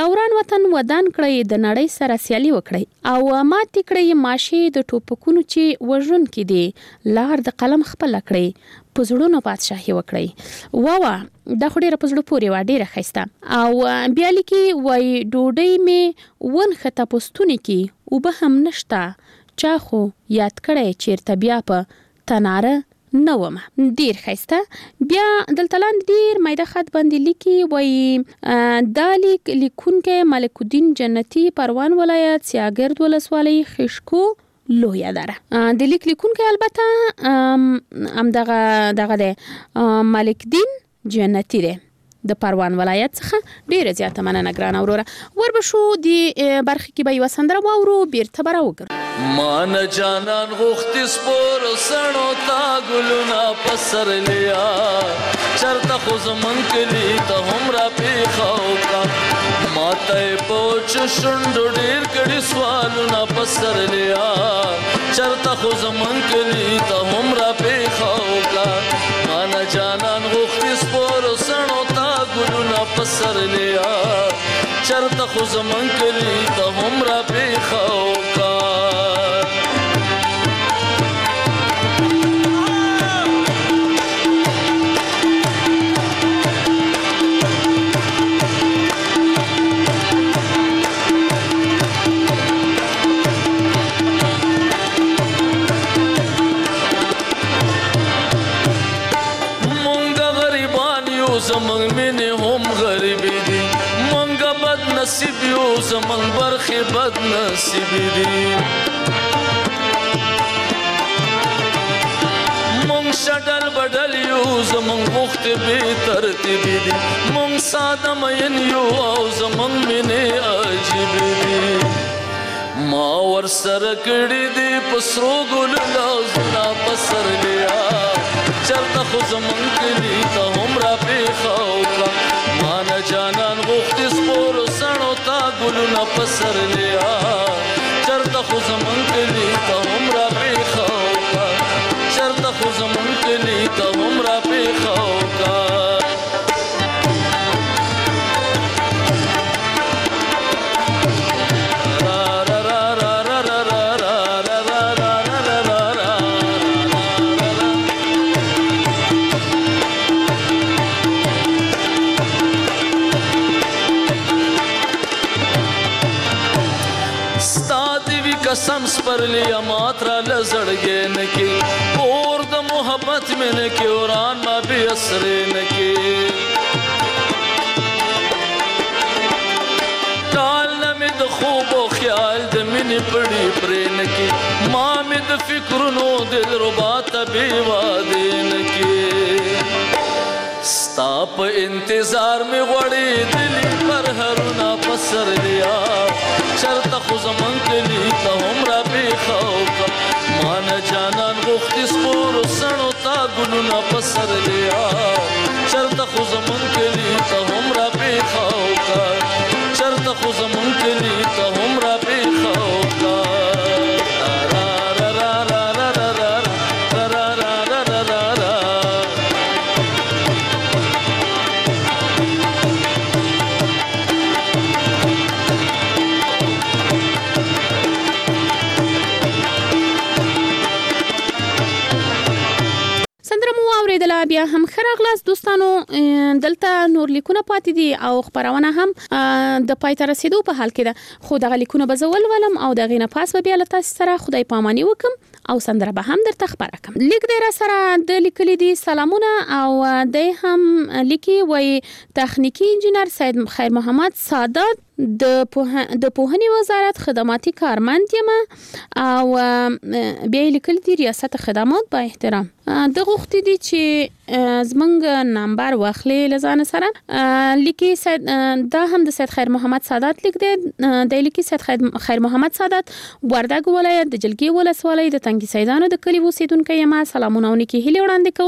د نړۍ سره سیالي وکړي او ماته کړي ماشي د ټوپکونو چې وژن کې دي لار د قلم خپل کړي پزړونو پادشاهي وکړي واوا د خډيره پزړو پوري وا ډیره خسته او بیا لیکي وای ډوډۍ می ون خطه پستونی کی او به هم نشتا چا خو یاد کړي چیرته بیا په تناره نوم ډیر خسته بیا دلته لاندې ډیر مایده خط باندې لیکي وای دا لیکونکو ملک الدین جنتی پروان ولایت سیاګرد ولسوالۍ خشکو لویا دره د لیکونکو البته ام دغه د ملک الدین جنتی ده د پروان ولایت څخه ډیره زیاته مننه ګران اوروره. وربشو دی برخه کې به یو سندره واورو بیرته برا وګر. مان جانان غوخت سپور سنو تا ګلونا پسر لیا چرته خو زمن کلی ته هم را پیخاو کا ماته پوچ شوند ډیر کړي سوالونه پسر لیا چرته خو زمن کلی ته هم را پیخاو کا مان جانان غوخت سپور سنو تا ګلونا پسر لیا چرته خو زمن کلی ته هم را پیخاو کا زمنگ مینه هم غریبی دی منگا بد نصیبی و زمنگ برخی بد نصیبی دی منگ شدل بدلیو زمنگ وقت بی ترتیبی دی منگ ساده مینیو او زمنگ مینه عجیبی دی ما ور سر کړی دی پسرو ګل لازنا پسر لیا چرته خو زمون کلی ته هم را پیخاو کا مان جانان غوخت سپور سنو تا ګلونه پسر لیا چرته خو زمون کلی ته هم را پیخاو کا چرته خو زمون کلی ته هم را پیخاو کا कसम स्पर लिया मात्रा लजड़गे न के और द मोहब्बत में न के औरान मा भी असरे न के टाल न में द खूब व ख्याल द मिनी पड़ी प्रे न के माँ में द फिक्र नो दिल रुबा तबी वादे न के स्ताप इंतजार में वड़ी दिली पर हरुना पसर लिया चरता खो زمن کلی ته هم را پیخاو کا مان جانان غوخت سپور سنو تا ګلونه پسر لیا چرته خو زمن کلی ته هم را پیخاو کا چرته خو زمن کلی ته هم را پیخاو کا بیا هم خراغلاس دوستانو دلته نور لیکونه پاتې دي او خبرونه هم د پای ته رسیدو په حال کې ده خو دغه لیکونه بزول ولم او دغه نه پاس به بیا له تاسو سره خدای پاماني وکم او سندره به هم درته خبره کوم. لیک دی را سره د لیکلي دي سلامونه او د هم لیکي وای تخنیکی انجینر سید خیر محمد سادات د پوهنې وزارت خدماتي کارمند یم او بیا لیکل دي ریاست خدمات با احترام د غوښتي دي چې زمنګ نمبر واخلي لزان سره لیکي دا هم د سید خیر محمد سادات لیک دی د لیکي سید خیر محمد سادات وردګ ولایت د جلګي ولسوالۍ د تنګي سیدانو د کلی اوسیدونکو یم. سلامونه ونکي هلي وړاندې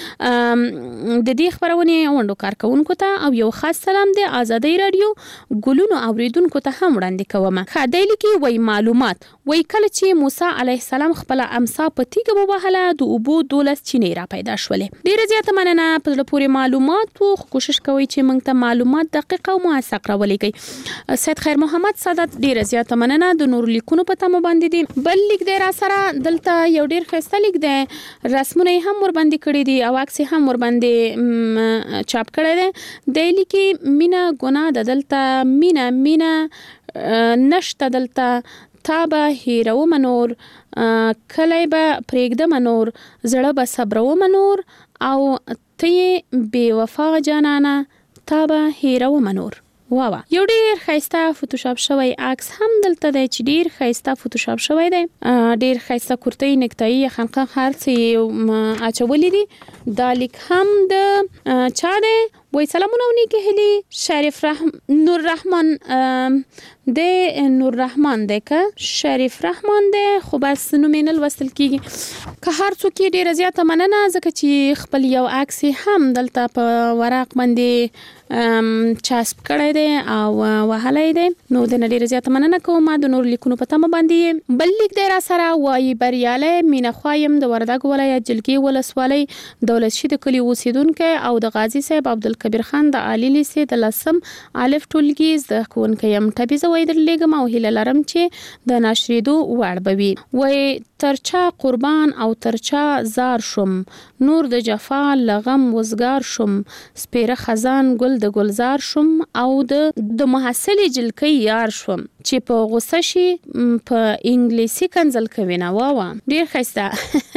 کوم د دې خبرونه وندو کارکونکو ته او یو خاص سلام دی آزادۍ رادیو ګلونو اوریدونکو ته هم وړاندې کوم. خدای لیکي وای معلومات وای کله چې موسی علیه السلام خپل امسا په تیګه وبهله د اوبو 12 چینې را پیدا شولې. ډیره زیاته مننه په لپاره معلومات او کوشش کوي چې موږ ته معلومات دقیق او موثق راولېږي. سید خیر محمد سادات ډیره زیاته مننه د نور لیکونو په تمه باندې دي. بل لیک دی را سره دلته یو ډیر خسته لیک دی رسمونه هم ور باندې کړی دي او عکس هم ور باندې چاپ کړی دی. د لیکي مینا ګناه د دلته مینا نشته دلته تابه هیرو منور کلی به پرېږده منور زړه به صبرو منور او ته بے وفا جانانه تابه هیرو منور. واوا یو ډیر خیسته فوټوشاپ شوی عکس هم دلته دی چې ډیر خیسته فوټوشاپ شوی دی. ډیر خیسته کورتۍ نکتایي خنقه هر څه اچولې دي. دا لیک هم د چا دی وای سلامونه ونی کې هلي شریف نور رحمان د نور رحمان د ک شریف رحمان د خو بس نو مینل وصل کیږي که هر څوک ډیر زیاته مننه ځکه چې خپل یو عکس هم دلته په ورق باندې چاسپ کړی دی او وهلای دی نو د ډیر زیاته مننه کوم د نور لیکونو په تمه باندې بل لیک دی را سره وای بریاله مینا خوایم د وردګ ولایت جلګي ولسوالۍ دولت شي د کلی اوسیدونکو او د غازی صاحب عبدالکبیر خان د عالی لیسې د لسم الف ټولګي د ښوونکی يم ټبي زوی در لګم او هیله لرم چې د ناشریدو وړ بوي وای ترچا قربان او ترچا زار شم نور د جفا لغم وزګار شم سپیره خزان ګل د ګلزار شم او د محصل جلکی یار شم چې په غوسه شي په انګلیسي کنزل کوي نه واوا ډیر خسته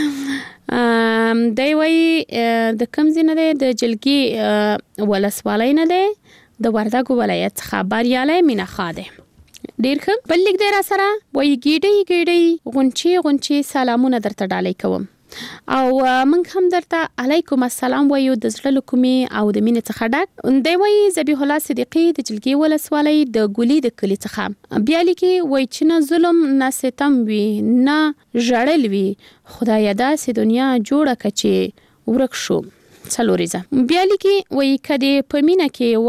دی وای د کمزینه د جلکی ولسوالۍ نه دی د وردګ ولایت خبرياله مینا خاده ډیر ښه بل لیک دی را سره وای ګیډي غونچی سلامونه درته ډالۍ کوم او من هم درته علیکم السلام وایو د زړه کومي او د مینې څخه ډک دی وای ذبیح الله صدیقی د جلګي ولسوالۍ د ګولي د کلی څخه بیا لیکي وای چې نه ظلم نه ستم وی نه ژړل وی خدای داسې دنیا جوړه کچې ورک شو څلوريزه بیا لیکي وای کدي په مینه کې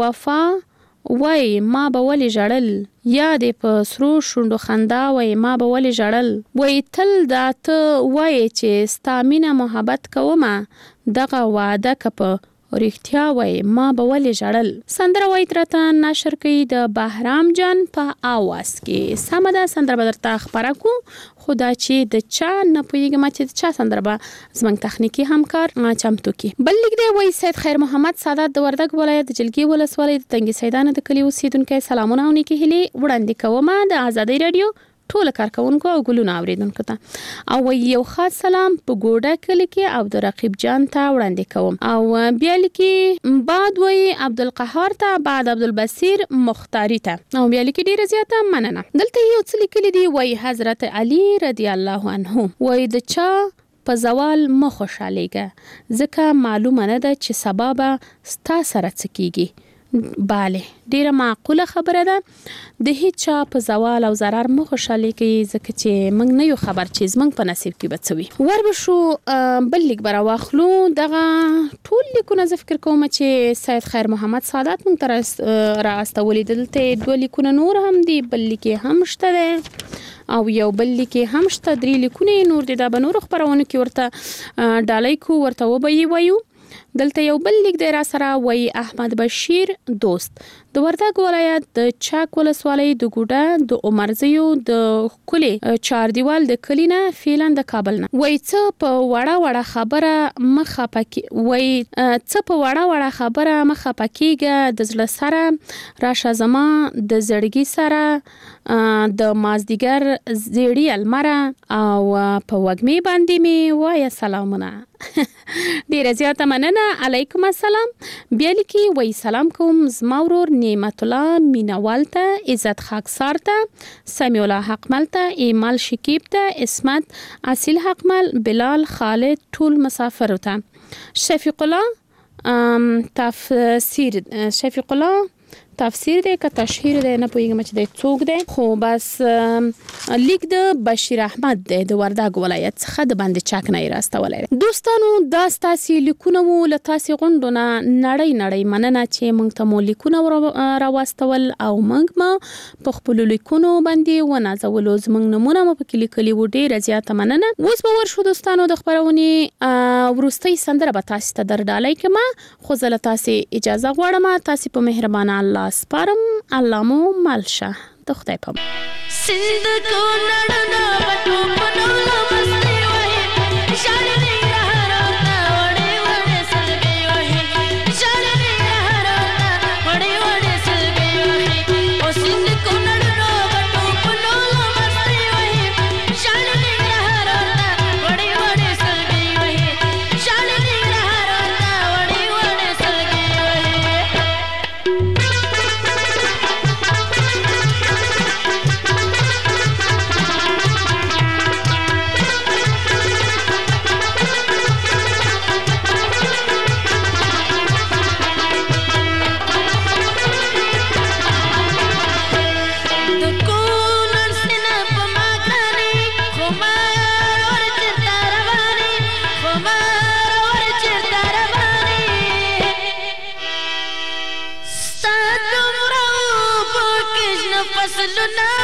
وفا وای ما به ولې ژړل یا د په سرو شوندو خندا وای ما به ولې ژړل وای تل دا ته وای چې ستامینه محبت کومه دغه وعده کپ رښتیا وای ما به ولې ژړل سندره وای ترته نشر کوي د بهرام جان په आवाज کې سمده سندره بدرته خبره کو خدا چې د چا نه پویګم چې چا سندره به زمنګ تخنیکی همکار چمتو کی بل لیک دی وای سید خیر محمد سادات د وردګ ولایت د جلګي ولسوالۍ د تنګي سیدانه د کلی اوسیدونکو سلامونه ونی کی هلي وړاندې کومه د آزادۍ رادیو ټول کارکونکو او ګلونه اوریدونکو ته او یو خاص سلام په ګوډه کلی کې عبد الرقیب جان ته وړاندې کوم او بیا لیکي بعد وای عبدالقهار ته بعد عبدالبصیر مختاری ته او بیا لیکي ډیره زیاته مننه دلته یو څه لیکلي دی وای حضرت علی رضی الله عنه وای د چا په زوال مخ خوشالېګه ځکه معلومه نه ده چې سبب ستا سره څکیږي bale ډیره معقوله خبره ده د هیڅ چا په زوال او zarar مخ خوشالي کوي ځکه چې موږ نه یو خبر چې زمنګ په نصیب کې بچوي ور به شو بل لیک برا واخلو دغه ټول لیکونه ز فکر کوم چې سید خیر محمد سادات موږ تر را استولې دلته دوه لیکونه نور هم دي بل لیک هم شته ده او یو بل لیک هم شته درې لیکونه نور دي دا به نور خبرونه کې ورته ډالۍ کو ورته وبوي وایو دلته یو بل لیک دی را سره وای احمد بشیر دوست د وردګ ولایت د چاک ولسوالۍ د ګوډه د عمرزیو د کلی چار دیوال د کلینا فعلن د کابل نه وای څه په وړه خبره مخه پکې وای څه په وړه خبره مخه پکېګه د زړه سره راشه زما د زړګي سره د مازدیګر زیړی المره او په وګمې باندې می وای سلامونه ډیر زیاته مننه علیکم السلام بیا لیکي وای سلام کوم زما ورور نعمت الله مینوال ته عزت خاکسار ته سمیع الله حقمل ته ایمال شکیب ته اسمت اصیل حقمل بلال خالد ټول مسافر ته شفیق الله تفسیر دی که تشهیر دی نه پوهیږم چې د څوک دی خو بس لیک د بشیر احمد دی د وردګ ولایت څخه د باندې چاک نه راستولای دوستانو دا ستاسو لیکونه مو له تاسو غونډونه نړۍ مننه چې موږ ته مو لیکونه راوستول او موږ ما په خپل لیکونو باندې ونازولو زموږ نمونه مو په لیکلي و ډیر زیاته مننه اوس به ورشو دوستانو د خبرونه ورستۍ سندره به تاسو ته درډالای کما خو زه له تاسو اجازه غواړم تاسو په مهربانه الله سپارم الله مو مالشه د خدای په سند کو نړنا پټو پنولا مستي وای شالني رهراتا وړي وړي سلګي وای شالني رهراتا وړي وړي سلګي وای او سند کو نړنا پټو پنولا مستي وای شالني رهراتا وړي وړي سلګي وای شالني رهراتا وړي وړي سلګي وای सुना